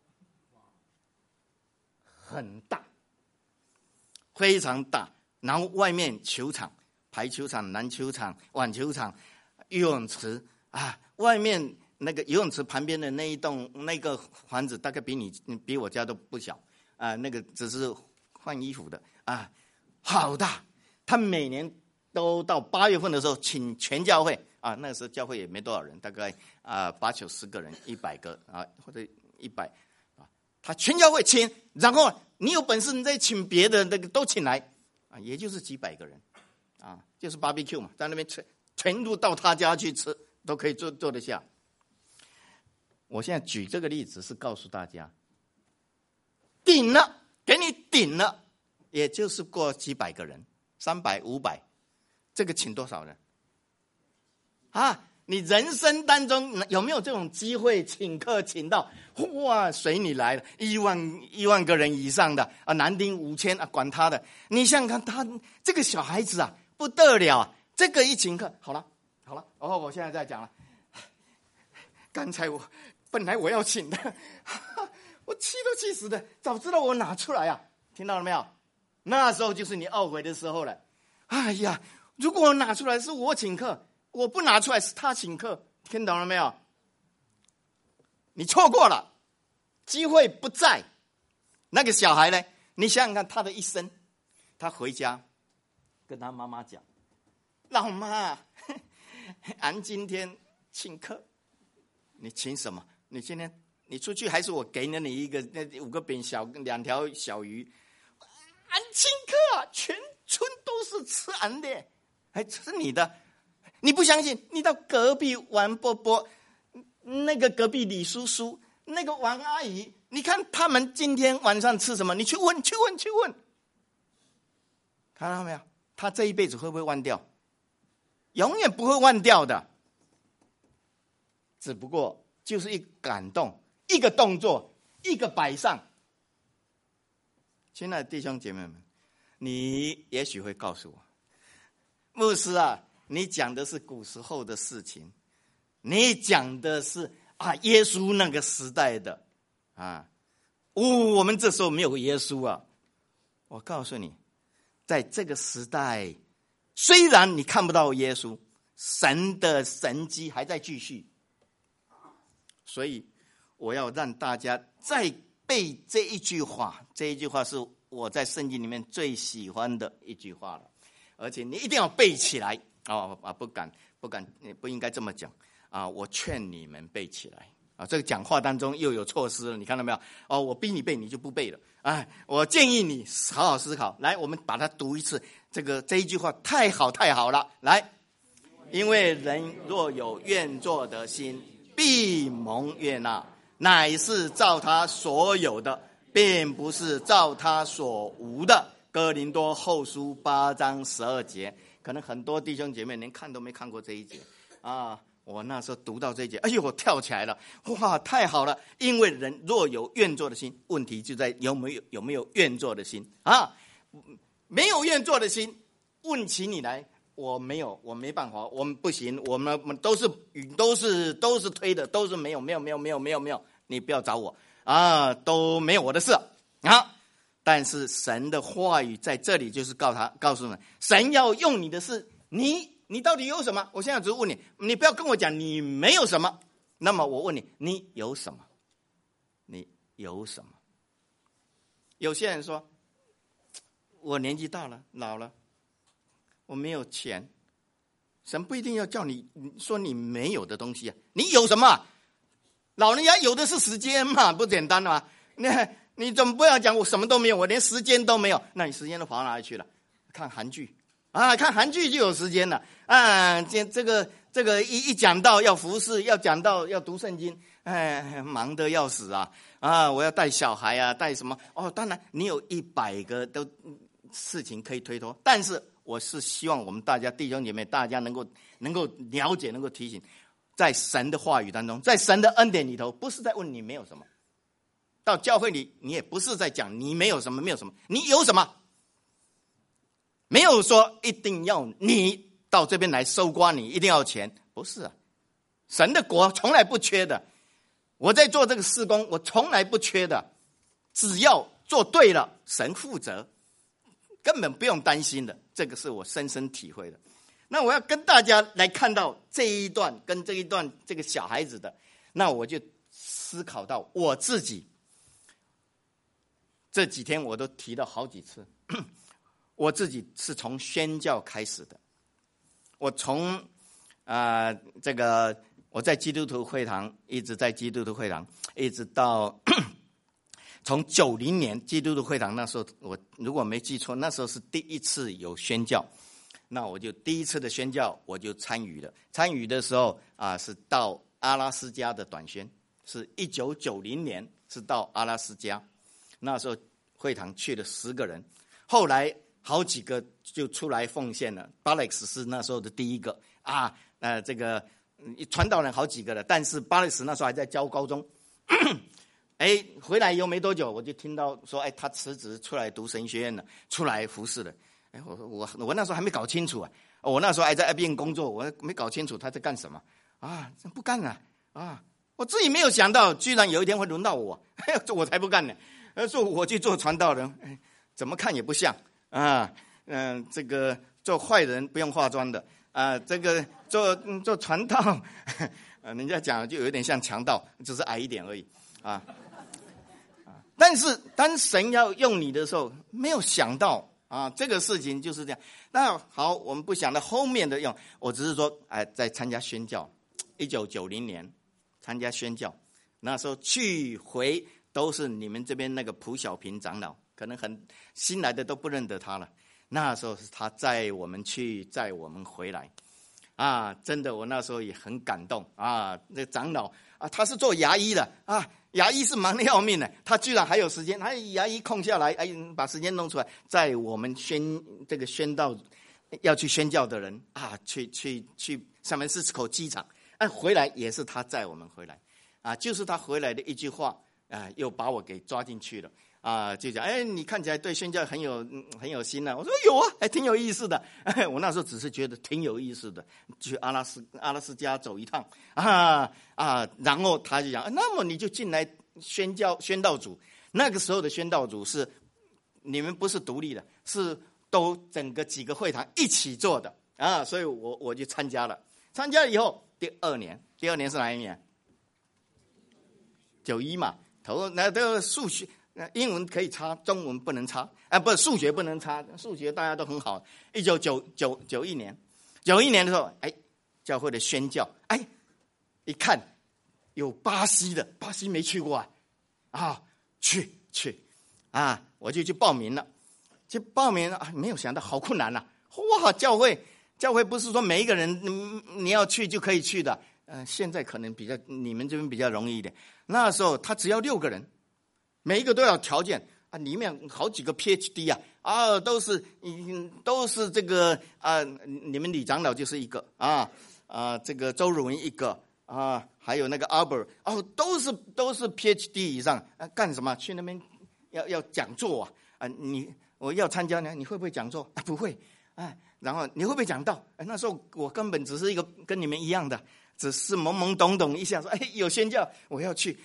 Speaker 1: 很大，非常大。然后外面球场、排球场、篮球场、网球场、游泳池外面那个游泳池旁边的那一栋那个房子，大概比我家都不小那个只是换衣服的好大。他每年都到8月份的时候请全教会那时候教会也没多少人，大概80-90个人，100个或者100他全教会请，然后你有本事你再请别的那个都请来也就是几百个人就是 barbecue 嘛，在那边全部到他家去吃，都可以坐得下。我现在举这个例子是告诉大家，顶了，给你顶了，也就是过几百个人，300、500，这个请多少人你人生当中有没有这种机会请客请到哇随你来了1万个人以上的男丁5000管他的。你想想看他这个小孩子不得了这个一请客好了我现在在讲了，刚才本来我要请的我气都气死的，早知道我拿出来听到了没有？那时候就是你懊悔的时候了。如果我拿出来是我请客，我不拿出来是他请客，听懂了没有？你错过了，机会不在。那个小孩呢，你想想看他的一生，他回家跟他妈妈讲，老妈俺今天请客，你请什么？你今天你出去还是我给了你一个5个饼2条小鱼，俺请客全村都是吃俺的，还吃你的。你不相信，你到隔壁王伯伯，那个隔壁李叔叔，那个王阿姨，你看他们今天晚上吃什么？你去问，看到没有？他这一辈子会不会忘掉？永远不会忘掉的。只不过就是一个感动，一个动作，一个摆上。亲爱的弟兄姐妹们，你也许会告诉我，牧师你讲的是古时候的事情，你讲的是耶稣那个时代的我们这时候没有耶稣我告诉你，在这个时代，虽然你看不到耶稣，神的神迹还在继续。所以我要让大家再背这一句话，这一句话是我在圣经里面最喜欢的一句话了，而且你一定要背起来不应该这么讲啊！我劝你们背起来啊！这个讲话当中又有措施了，你看到没有？我逼你背，你就不背了。我建议你好好思考。来，我们把它读一次。这一句话太好了。来，因为人若有愿做的心，必蒙悦纳，乃是照他所有的，并不是照他所无的。哥林多后书8章12节。可能很多弟兄姐妹连看都没看过这一节啊！我那时候读到这一节，哎呦，我跳起来了！哇，太好了！因为人若有愿做的心，问题就在有没有愿做的心啊？没有愿做的心，问起你来，我没办法，我们不行，我们都是推的，都是没有，你不要找我啊，都没有我的事啊！但是神的话语在这里就是告诉你们，神要用你的事，你到底有什么？我现在只是问你，你不要跟我讲你没有什么。那么我问你，你有什么？你有什么？有些人说，我年纪大了，老了，我没有钱。神不一定要叫你说你没有的东西啊，你有什么？老人家有的是时间嘛，不简单吗？你怎么不要讲我什么都没有，我连时间都没有？那你时间都跑到哪里去了？看韩剧啊，看韩剧就有时间了啊。这个一讲到要服侍，要讲到要读圣经，忙得要死啊！我要带小孩啊，带什么？当然你有100个都事情可以推脱，但是我是希望我们大家弟兄姐妹，大家能够了解，能够提醒，在神的话语当中，在神的恩典里头，不是在问你没有什么。到教会里，你也不是在讲你没有什么，你有什么？没有说一定要你到这边来搜刮，你一定要钱，不是啊。神的国从来不缺的，我在做这个事工，我从来不缺的，只要做对了，神负责，根本不用担心的，这个是我深深体会的。那我要跟大家来看到这一段跟这一段这个小孩子的，那我就思考到我自己。这几天我都提到好几次，我自己是从宣教开始的。我从我在基督徒会堂，一直在基督徒会堂，一直到从90年基督徒会堂那时候，我如果没记错，那时候是第一次有宣教，那我就第一次的宣教我就参与了。参与的时候是到阿拉斯加的短宣，是1990年，是到阿拉斯加。那时候会堂去了10个人，后来好几个就出来奉献了。巴勒斯是那时候的第一个这个传道人好几个了，但是巴勒斯那时候还在教高中。回来以后没多久，我就听到说，他辞职出来读神学院了，出来服侍了。我那时候还没搞清楚我那时候还在 IBM 工作，我没搞清楚他在干什么不干了我自己没有想到，居然有一天会轮到我，我才不干呢。说我去做传道人，怎么看也不像这个做坏人不用化妆的这个做传道，人家讲就有点像强盗，只是矮一点而已但是当神要用你的时候，没有想到这个事情就是这样。那好，我们不想到后面的用，我只是说在参加宣教，1990年参加宣教，那时候去回都是你们这边那个蒲小平长老，可能很新来的都不认得他了。那时候是他载我们去，载我们回来真的，我那时候也很感动那长老他是做牙医的牙医是忙得要命的，他居然还有时间，牙医空下来把时间弄出来，载我们宣道要去宣教的人去San Francisco机场回来也是他载我们回来就是他回来的一句话又把我给抓进去了就讲你看起来对宣教很有心我说有还挺有意思的我那时候只是觉得挺有意思的，去阿拉斯加走一趟然后他就讲那么你就进来宣道组。那个时候的宣道组是你们不是独立的，是都整个几个会堂一起做的所以我就参加了。参加了以后第二年是哪一年？91嘛，那个数学英文可以差，中文不能差啊，不是数学不能差，数学大家都很好。1991年的时候，教会的宣教，一看有巴西的，巴西没去过去我就去报名了。去报名没有想到好困难啊！哇，教会不是说每一个人你要去就可以去的。现在可能你们这边比较容易一点。那时候他只要6个人，每一个都要条件里面好几个 PhD 都是这个你们李长老就是一个这个周汝文一个还有那个 Albert 都是 PhD 以上干什么？去那边要讲座我要参加呢，你会不会讲座？不会然后你会不会讲道？那时候我根本只是一个跟你们一样的，只是懵懵懂懂一下说有宣教我要去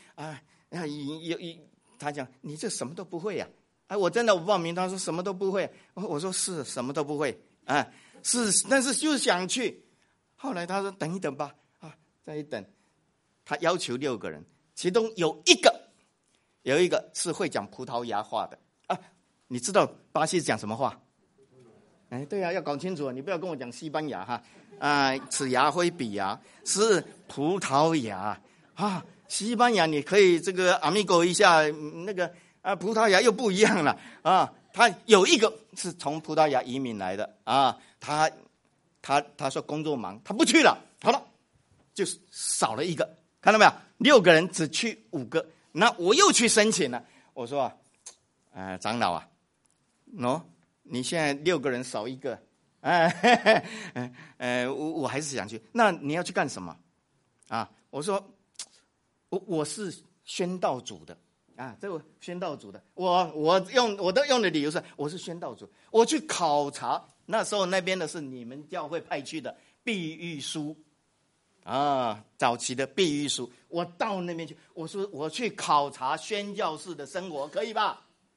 Speaker 1: 他讲你这什么都不会呀我真的我报名，他说什么都不会，我说是什么都不会是，但是就是想去。后来他说等一等吧再一等，他要求6个人，其中有一个是会讲葡萄牙话的你知道巴西讲什么话？对要搞清楚，你不要跟我讲西班牙此牙非彼牙，是葡萄牙西班牙你可以这个 amigo 一下，那个葡萄牙又不一样了他有一个是从葡萄牙移民来的他说工作忙，他不去了。好了，就是少了一个，看到没有？6个人只去5个，那我又去申请了。我说长老你现在6个人少一个我还是想去。那你要去干什么我说我是宣道组的这个宣道组的，我都用的理由是我是宣道组，我去考察。那时候那边的是你们教会派去的碧玉书早期的碧玉书，我到那边去，我说我去考察宣教士的生活，可以吧？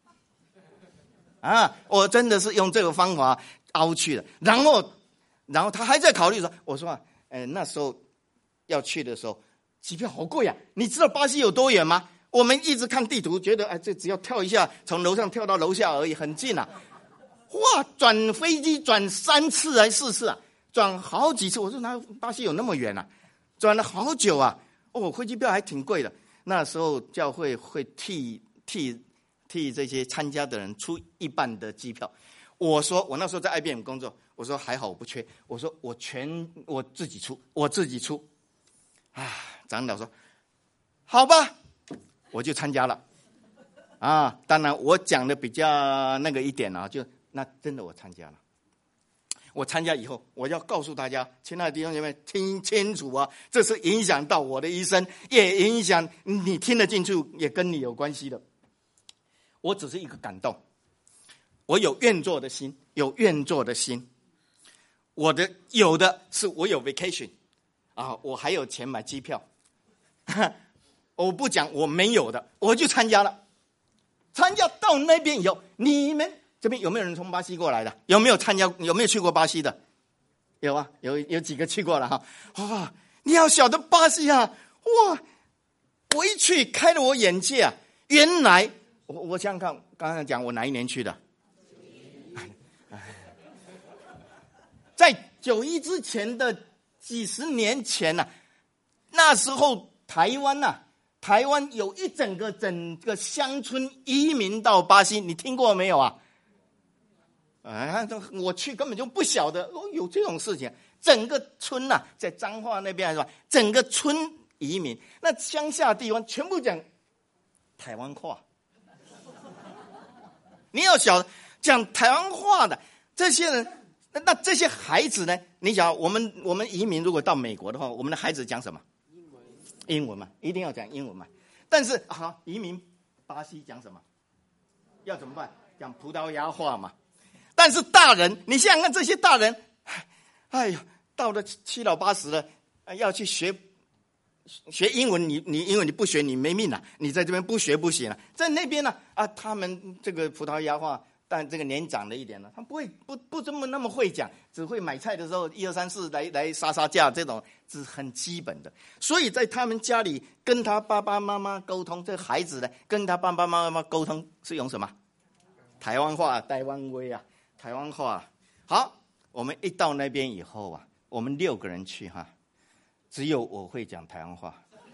Speaker 1: 我真的是用这个方法凹去的。然后他还在考虑说，我说那时候要去的时候机票好贵你知道巴西有多远吗？我们一直看地图觉得这只要跳一下，从楼上跳到楼下而已，很近哇，转飞机转3次还4次转好几次。我说哪巴西有那么远转了好久飞机票还挺贵的。那时候教会会替这些参加的人出一半的机票。我说我那时候在 IBM 工作，我说还好我不缺，我说我自己出长老说好吧，我就参加了当然我讲的比较那个一点就那真的我参加了。我参加以后，我要告诉大家，亲爱的弟兄姐妹，听清楚这是影响到我的一生，也影响你听得进去，也跟你有关系的。我只是一个感动，我有愿做的心，有的是我有 vacation 我还有钱买机票我不讲我没有的，我就参加了。参加到那边以后，你们这边有没有人从巴西过来的？有没有去过巴西的？有有几个去过了你要晓得巴西哇，我一去开了我眼界原来我想想看，刚才讲我哪一年去的？在91之前的几十年前那时候台湾有一整个乡村移民到巴西，你听过没有我去根本就不晓得有这种事情。整个村在彰化那边是吧？整个村移民，那乡下地方全部讲台湾话。你要晓得讲台湾话的这些人，那这些孩子呢？你想我们移民如果到美国的话，我们的孩子讲什么？英文嘛，一定要讲英文嘛。但是移民巴西讲什么？要怎么办？讲葡萄牙话嘛。但是大人，你想想看，这些大人，到了7老8十了，要去学英文，你因为你不学你没命你在这边不学不行在那边他们这个葡萄牙话但这个年长了一点了，他不会不这么那么会讲，只会买菜的时候1、2、3、4来杀杀价，这种是很基本的。所以在他们家里跟他爸爸妈妈沟通，这个孩子呢跟他爸爸妈妈沟通是用什么？台湾话，台湾威啊，台湾话。好，我们一到那边以后啊，我们6个人去哈，只有我会讲台湾话，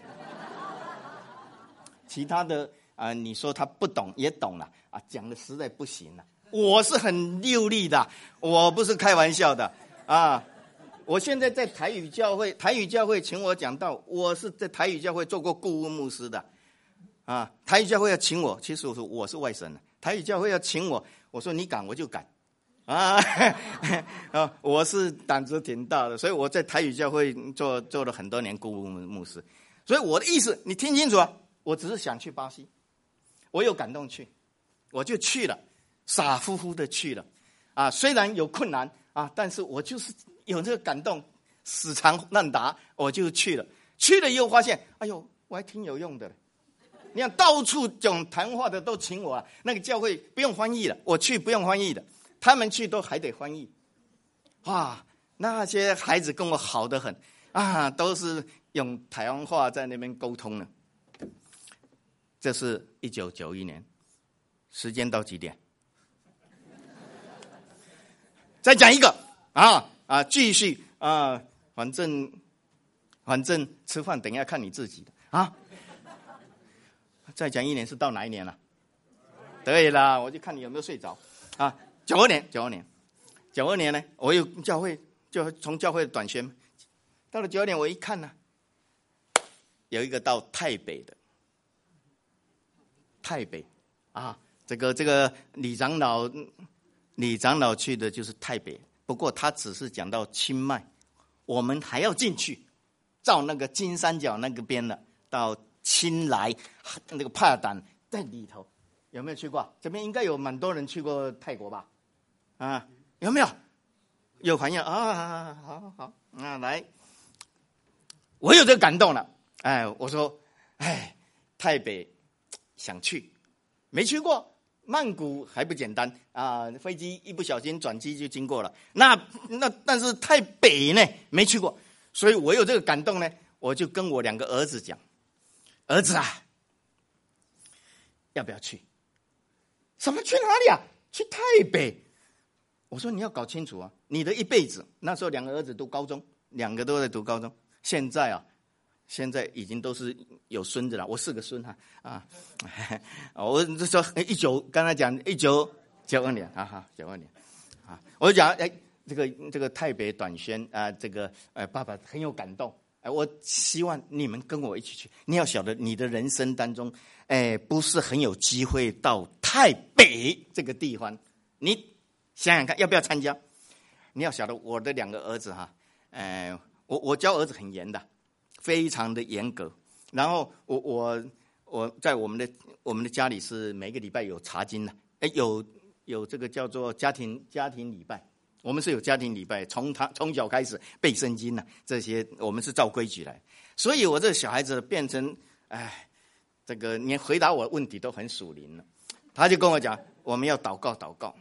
Speaker 1: 其他的你说他不懂也懂了啊，讲的实在不行了。我是很流利的，我不是开玩笑的啊。我现在在台语教会请我讲道，我是在台语教会做过顾问牧师的啊。台语教会要请我，其实我是外省的，台语教会要请我，我说你敢我就敢啊我是胆子挺大的，所以我在台语教会做了很多年顾问牧师。所以我的意思你听清楚啊，我只是想去巴西，我有感动去，我就去了，傻乎乎的去了啊。虽然有困难啊，但是我就是有这个感动，死缠烂打，我就去了。去了以后发现，哎呦，我还挺有用的。你看，到处讲谈话的都请我啊，那个教会不用翻译了，我去不用翻译的，他们去都还得翻译。哇，那些孩子跟我好得很啊，都是用台湾话在那边沟通呢。这是1991年，时间到几点？再讲一个继续啊，反正吃饭等一下看你自己的啊。再讲1年是到哪一年了？对了，我就看你有没有睡着啊。92年呢，我有教会，就从教会短宣，到了92年，我一看呢，有一个到台北的。台北啊，这个李长老去的就是台北，不过他只是讲到清迈，我们还要进去，照那个金三角那个边的，到清莱那个帕坦在里头，有没有去过？这边应该有蛮多人去过泰国吧？啊，有没有？有朋友啊，好啊，来，我有这个感动了，哎，我说，哎，台北。想去，没去过，曼谷还不简单啊！飞机一不小心转机就经过了。那但是台北呢，没去过，所以我有这个感动呢，我就跟我2个儿子讲：“儿子啊，要不要去？什么去哪里啊？去台北。”我说：“你要搞清楚啊，你的一辈子。”那时候2个儿子读高中，2个都在读高中。现在已经都是有孙子了，我4个孙我就说刚才讲1992年92年我就讲这个台北短宣这个爸爸很有感动，我希望你们跟我一起去。你要晓得，你的人生当中，不是很有机会到台北这个地方，你想想看要不要参加？你要晓得，我的2个儿子我教儿子很严的。非常的严格，然后我在我们的家里是每个礼拜有查经的，有这个叫做家庭礼拜，我们是有家庭礼拜，从小开始背圣经的，这些我们是照规矩来，所以我这个小孩子变成这个连回答我的问题都很属灵了，他就跟我讲我们要祷告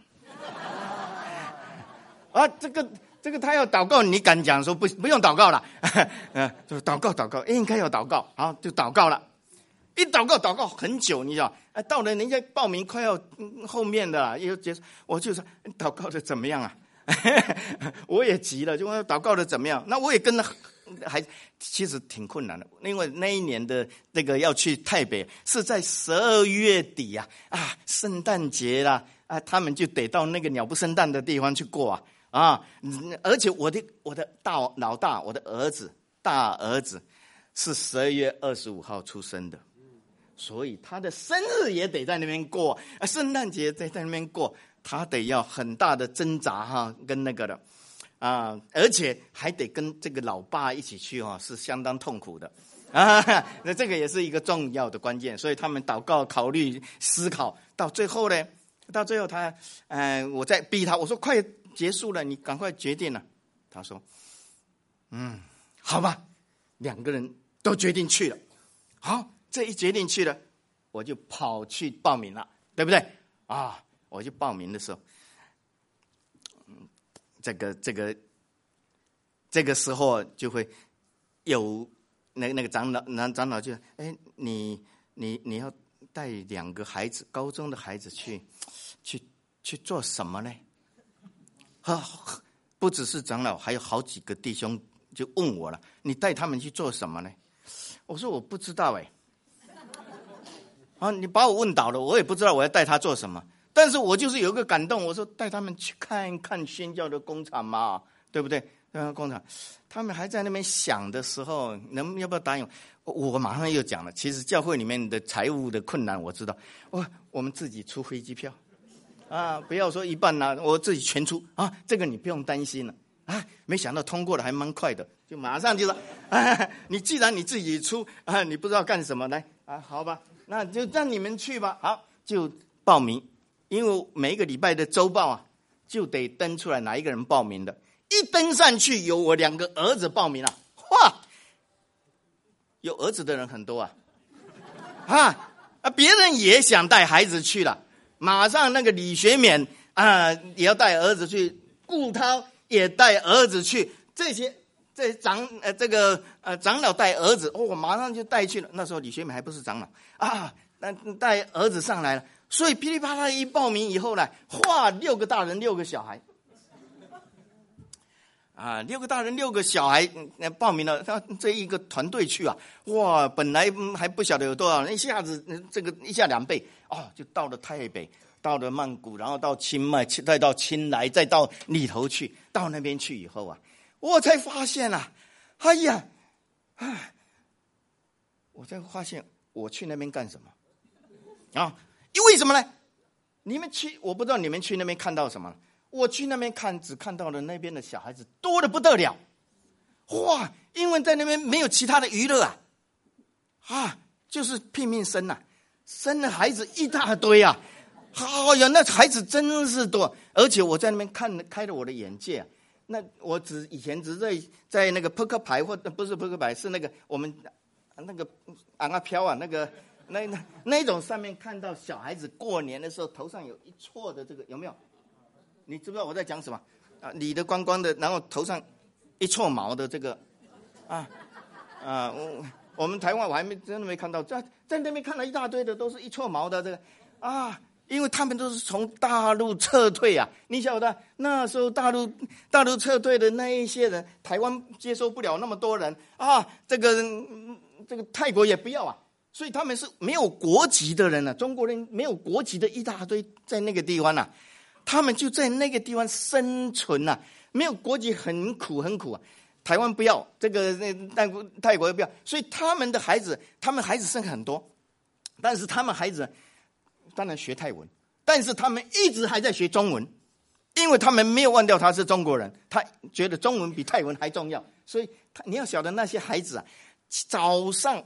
Speaker 1: 啊，这个他要祷告，你敢讲说不用祷告了？就祷告，应该要祷告，好就祷告了。一祷告很久，你知道，到了人家报名快要后面的了，又结束，我就说祷告的怎么样啊？我也急了，就问祷告的怎么样？那我也跟还其实挺困难的，因为那一年的那个要去台北是在12月底圣诞节啦他们就得到那个鸟不生蛋的地方去过而且我的老大，我的大儿子是12月25号出生的，所以他的生日也得在那边过，圣诞节在那边过，他得要很大的挣扎跟那个的而且还得跟这个老爸一起去是相当痛苦的那这个也是一个重要的关键，所以他们祷告、考虑、思考，到最后他我再逼他，我说快结束了，你赶快决定了。他说好吧，2个人都决定去了。好，这一决定去了，我就跑去报名了，对不对我去报名的时候，这个时候就会有那个长老就你要带2个孩子，高中的孩子去做什么呢？不只是长老，还有好几个弟兄就问我了，你带他们去做什么呢？我说我不知道你把我问倒了，我也不知道我要带他做什么。但是我就是有一个感动，我说带他们去看看宣教的工厂嘛，对不对？工厂，他们还在那边想的时候，要不要答应我马上又讲了，其实教会里面的财务的困难我知道，我们自己出飞机票不要说一半我自己全出这个你不用担心了没想到通过的还蛮快的，就马上就说你既然你自己出你不知道干什么来好吧，那就让你们去吧。好，就报名，因为每一个礼拜的周报就得登出来哪一个人报名的，一登上去有我2个儿子报名了，有儿子的人很多别人也想带孩子去了，马上那个李学勉也要带儿子去，顾涛也带儿子去，长老带儿子我马上就带去了。那时候李学勉还不是长老带儿子上来了，所以噼里啪啦一报名以后呢，6个大人6个小孩6个大人6个小孩报名了，这一个团队去本来还不晓得有多少人，一下子这个一下2倍就到了台北，到了曼谷，然后到清迈，再到清莱，再到里头去，到那边去以后我才发现我才发现我去那边干什么为什么呢？你们去，我不知道你们去那边看到什么了。我去那边只看到了那边的小孩子多得不得了，因为在那边没有其他的娱乐就是拼命生生的孩子一大堆那孩子真是多，而且我在那边开了我的眼界那我以前只在那个扑克牌，或不是扑克牌，是那个我们那个飘那种上面看到小孩子过年的时候头上有一撮的这个，有没有？你知不知道我在讲什么理得光光的，然后头上一撮毛的这个我们台湾我还真的没看到，在那边看了一大堆的都是一撮毛的这个因为他们都是从大陆撤退你晓得那时候大陆撤退的那一些人，台湾接收不了那么多人这个泰国也不要所以他们是没有国籍的人中国人没有国籍的一大堆在那个地方他们就在那个地方生存没有国籍很苦台湾不要，这个泰国也不要，所以他们孩子生很多，但是他们孩子当然学泰文，但是他们一直还在学中文，因为他们没有忘掉他是中国人，他觉得中文比泰文还重要，所以你要晓得那些孩子早上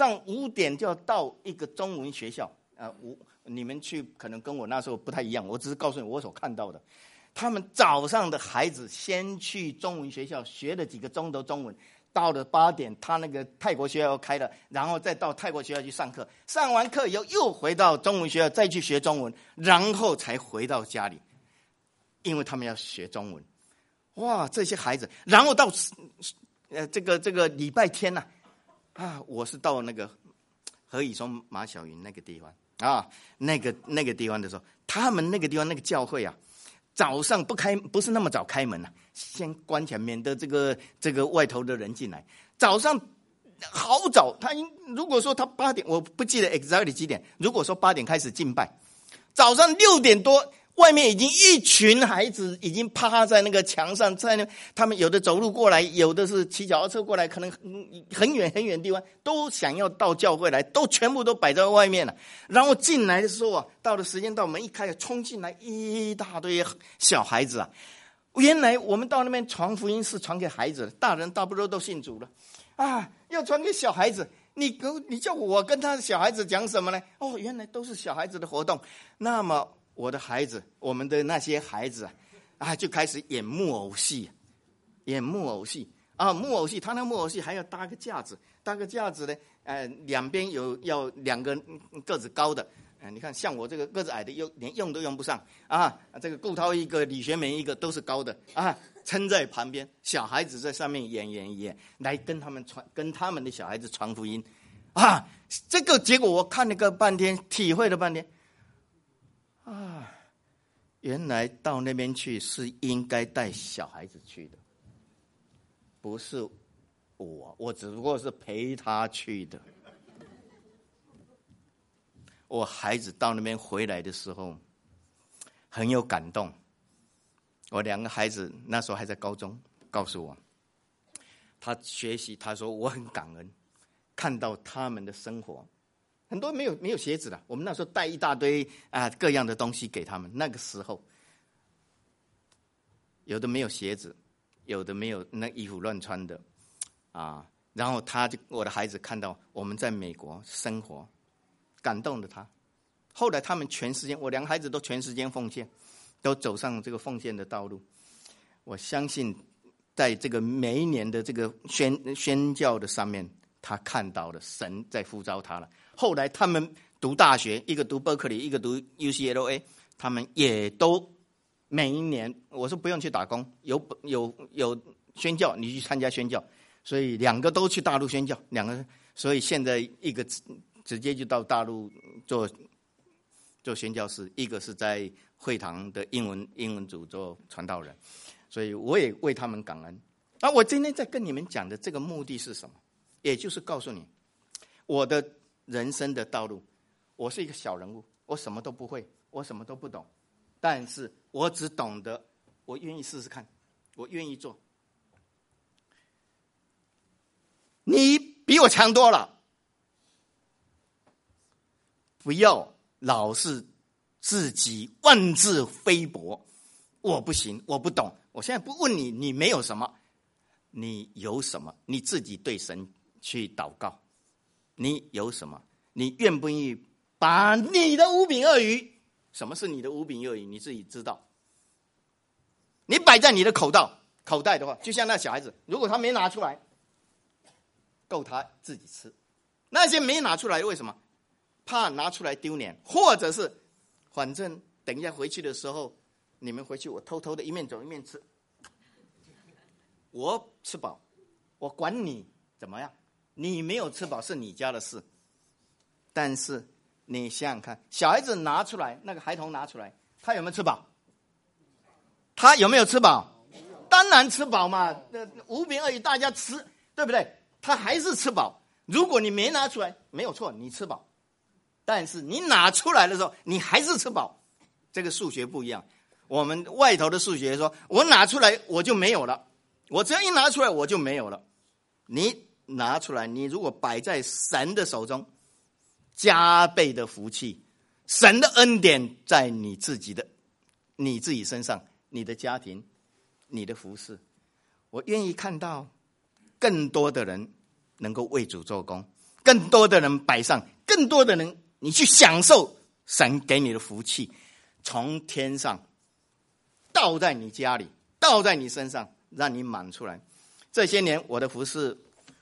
Speaker 1: 5点就要到一个中文学校你们去可能跟我那时候不太一样，我只是告诉你我所看到的。他们早上的孩子先去中文学校学了几个钟头中文，到了8点他那个泰国学校开了，然后再到泰国学校去上课，上完课以后又回到中文学校再去学中文，然后才回到家里，因为他们要学中文。这些孩子，然后到这个礼拜天我是到那个何以松马小云那个地方那个地方的时候，他们那个地方那个教会早上不是那么早开门先关起来，免得这个外头的人进来。早上好早，如果说他8点，我不记得 exactly 几点，如果说8点开始敬拜，早上6点多外面已经一群孩子已经趴在那个墙上，在那他们有的走路过来，有的是骑脚踏车过来，可能很远很远的地方都想要到教会来，都全部都摆在外面了。然后进来的时候到了时间到，门一开冲进来一大堆小孩子原来我们到那边传福音是传给孩子的，大人大不多都信主了要传给小孩子，你叫我跟他的小孩子讲什么呢？原来都是小孩子的活动。那么我的孩子，我们的那些孩子就开始演木偶戏，木偶戏，他那木偶戏还要搭个架子呢，两边要2个个子高的你看像我这个个子矮的连用都用不上啊，这个顾涛一个，李学梅一个都是高的啊，撑在旁边，小孩子在上面演，来跟他们的小孩子传福音啊。这个结果我看了个半天，体会了半天啊，原来到那边去是应该带小孩子去的，不是我只不过是陪他去的。我孩子到那边回来的时候很有感动，我2个孩子那时候还在高中，告诉我他学习，他说我很感恩看到他们的生活，很多没有鞋子的，我们那时候带一大堆各样的东西给他们，那个时候有的没有鞋子，有的没有那衣服乱穿的啊，然后我的孩子看到我们在美国生活，感动了他。后来他们全时间，我2个孩子都全时间奉献，都走上这个奉献的道路。我相信在这个每一年的这个宣教的上面，他看到了神在呼召他了。后来他们读大学，一个读伯克利，一个读 UCLA， 他们也都每一年，我说不用去打工，有宣教你去参加宣教，所以2个都去大陆宣教，2个，所以现在一个直接就到大陆做宣教士，一个是在会堂的英文组做传道人，所以我也为他们感恩。我今天在跟你们讲的这个目的是什么？也就是告诉你，我的人生的道路，我是一个小人物，我什么都不会，我什么都不懂，但是我只懂得，我愿意试试看，我愿意做。你比我强多了，不要老是自己妄自菲薄，我不行，我不懂。我现在不问你，你没有什么，你有什么？你自己对神去祷告。你有什么？你愿不愿意把你的5饼2鱼？什么是你的5饼2鱼？你自己知道。你摆在你的口袋的话，就像那小孩子，如果他没拿出来，够他自己吃。那些没拿出来，为什么？怕拿出来丢脸，或者是反正等一下回去的时候，你们回去我偷偷的一面走一面吃，我吃饱，我管你怎么样，你没有吃饱是你家的事。但是你想想看，小孩子拿出来，那个孩童拿出来，他有没有吃饱？他有没有吃饱？当然吃饱嘛，5饼2鱼大家吃，对不对？他还是吃饱。如果你没拿出来，没有错，你吃饱。但是你拿出来的时候，你还是吃饱。这个数学不一样，我们外头的数学说，我拿出来我就没有了，我只要一拿出来我就没有了。你拿出来，你如果摆在神的手中，加倍的福气，神的恩典在你自己身上，你的家庭，你的服事。我愿意看到更多的人能够为主做工，更多的人摆上，更多的人你去享受神给你的福气，从天上倒在你家里，倒在你身上，让你满出来。这些年我的服事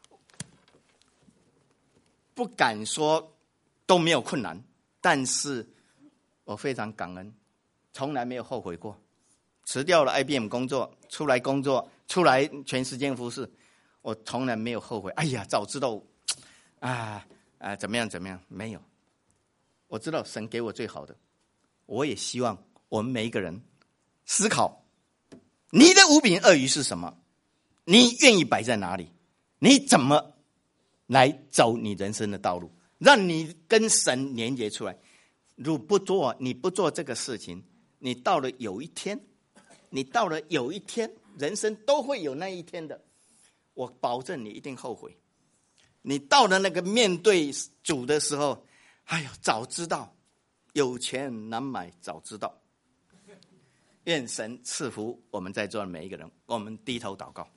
Speaker 1: 不敢说都没有困难，但是我非常感恩，从来没有后悔过。辞掉了 IBM 工作，出来全时间服事，我从来没有后悔。哎呀，早知道怎么样，没有。我知道神给我最好的，我也希望我们每一个人思考，你的5饼2鱼是什么？你愿意摆在哪里？你怎么来走你人生的道路，让你跟神连接出来？如果你不做这个事情，你到了有一天，人生都会有那一天的，我保证你一定后悔。你到了那个面对主的时候，哎呦，早知道，有钱难买早知道。愿神赐福我们在座的每一个人，我们低头祷告。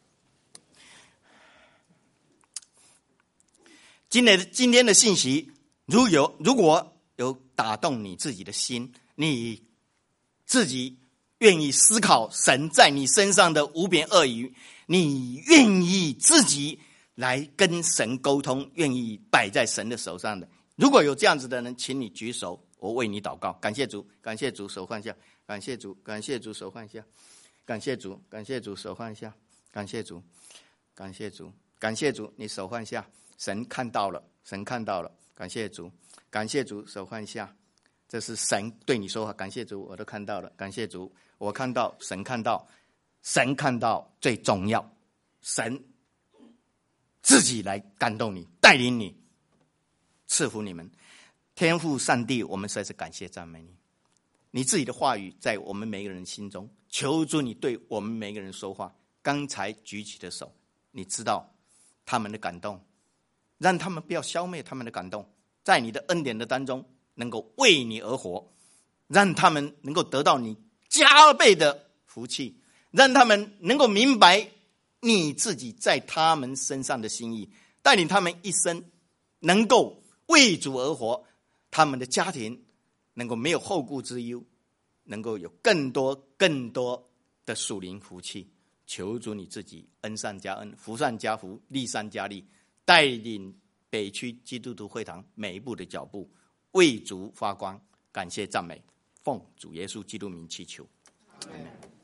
Speaker 1: 今天的信息，如果有打动你自己的心，你自己愿意思考神在你身上的5饼2鱼，你愿意自己来跟神沟通，愿意摆在神的手上的， 如果有这样子的人，请你举手，我为你祷告。感谢主，感谢主，手放下。感谢主，感谢主，手放下。感谢主，感谢主，手放下。感谢主，感谢主，感谢主，你手放下。神看到了，神看到了。感谢主，感谢主，手放下。这是神对你说话。感谢主，我都看到了。感谢主，我看到，神看到，神看到最重要。神自己来感动你，带领你，赐福你们。天父上帝，我们实在是感谢赞美你。你自己的话语在我们每个人心中，求主你对我们每个人说话。刚才举起的手，你知道他们的感动，让他们不要消灭他们的感动，在你的恩典的当中能够为你而活，让他们能够得到你加倍的福气，让他们能够明白你自己在他们身上的心意，带领他们一生能够为主而活，他们的家庭能够没有后顾之忧，能够有更多的属灵福气。求主你自己恩上加恩，福上加福，利上加利，带领北区基督徒会堂每一步的脚步为主发光。感谢赞美，奉主耶稣基督名祈求，阿们。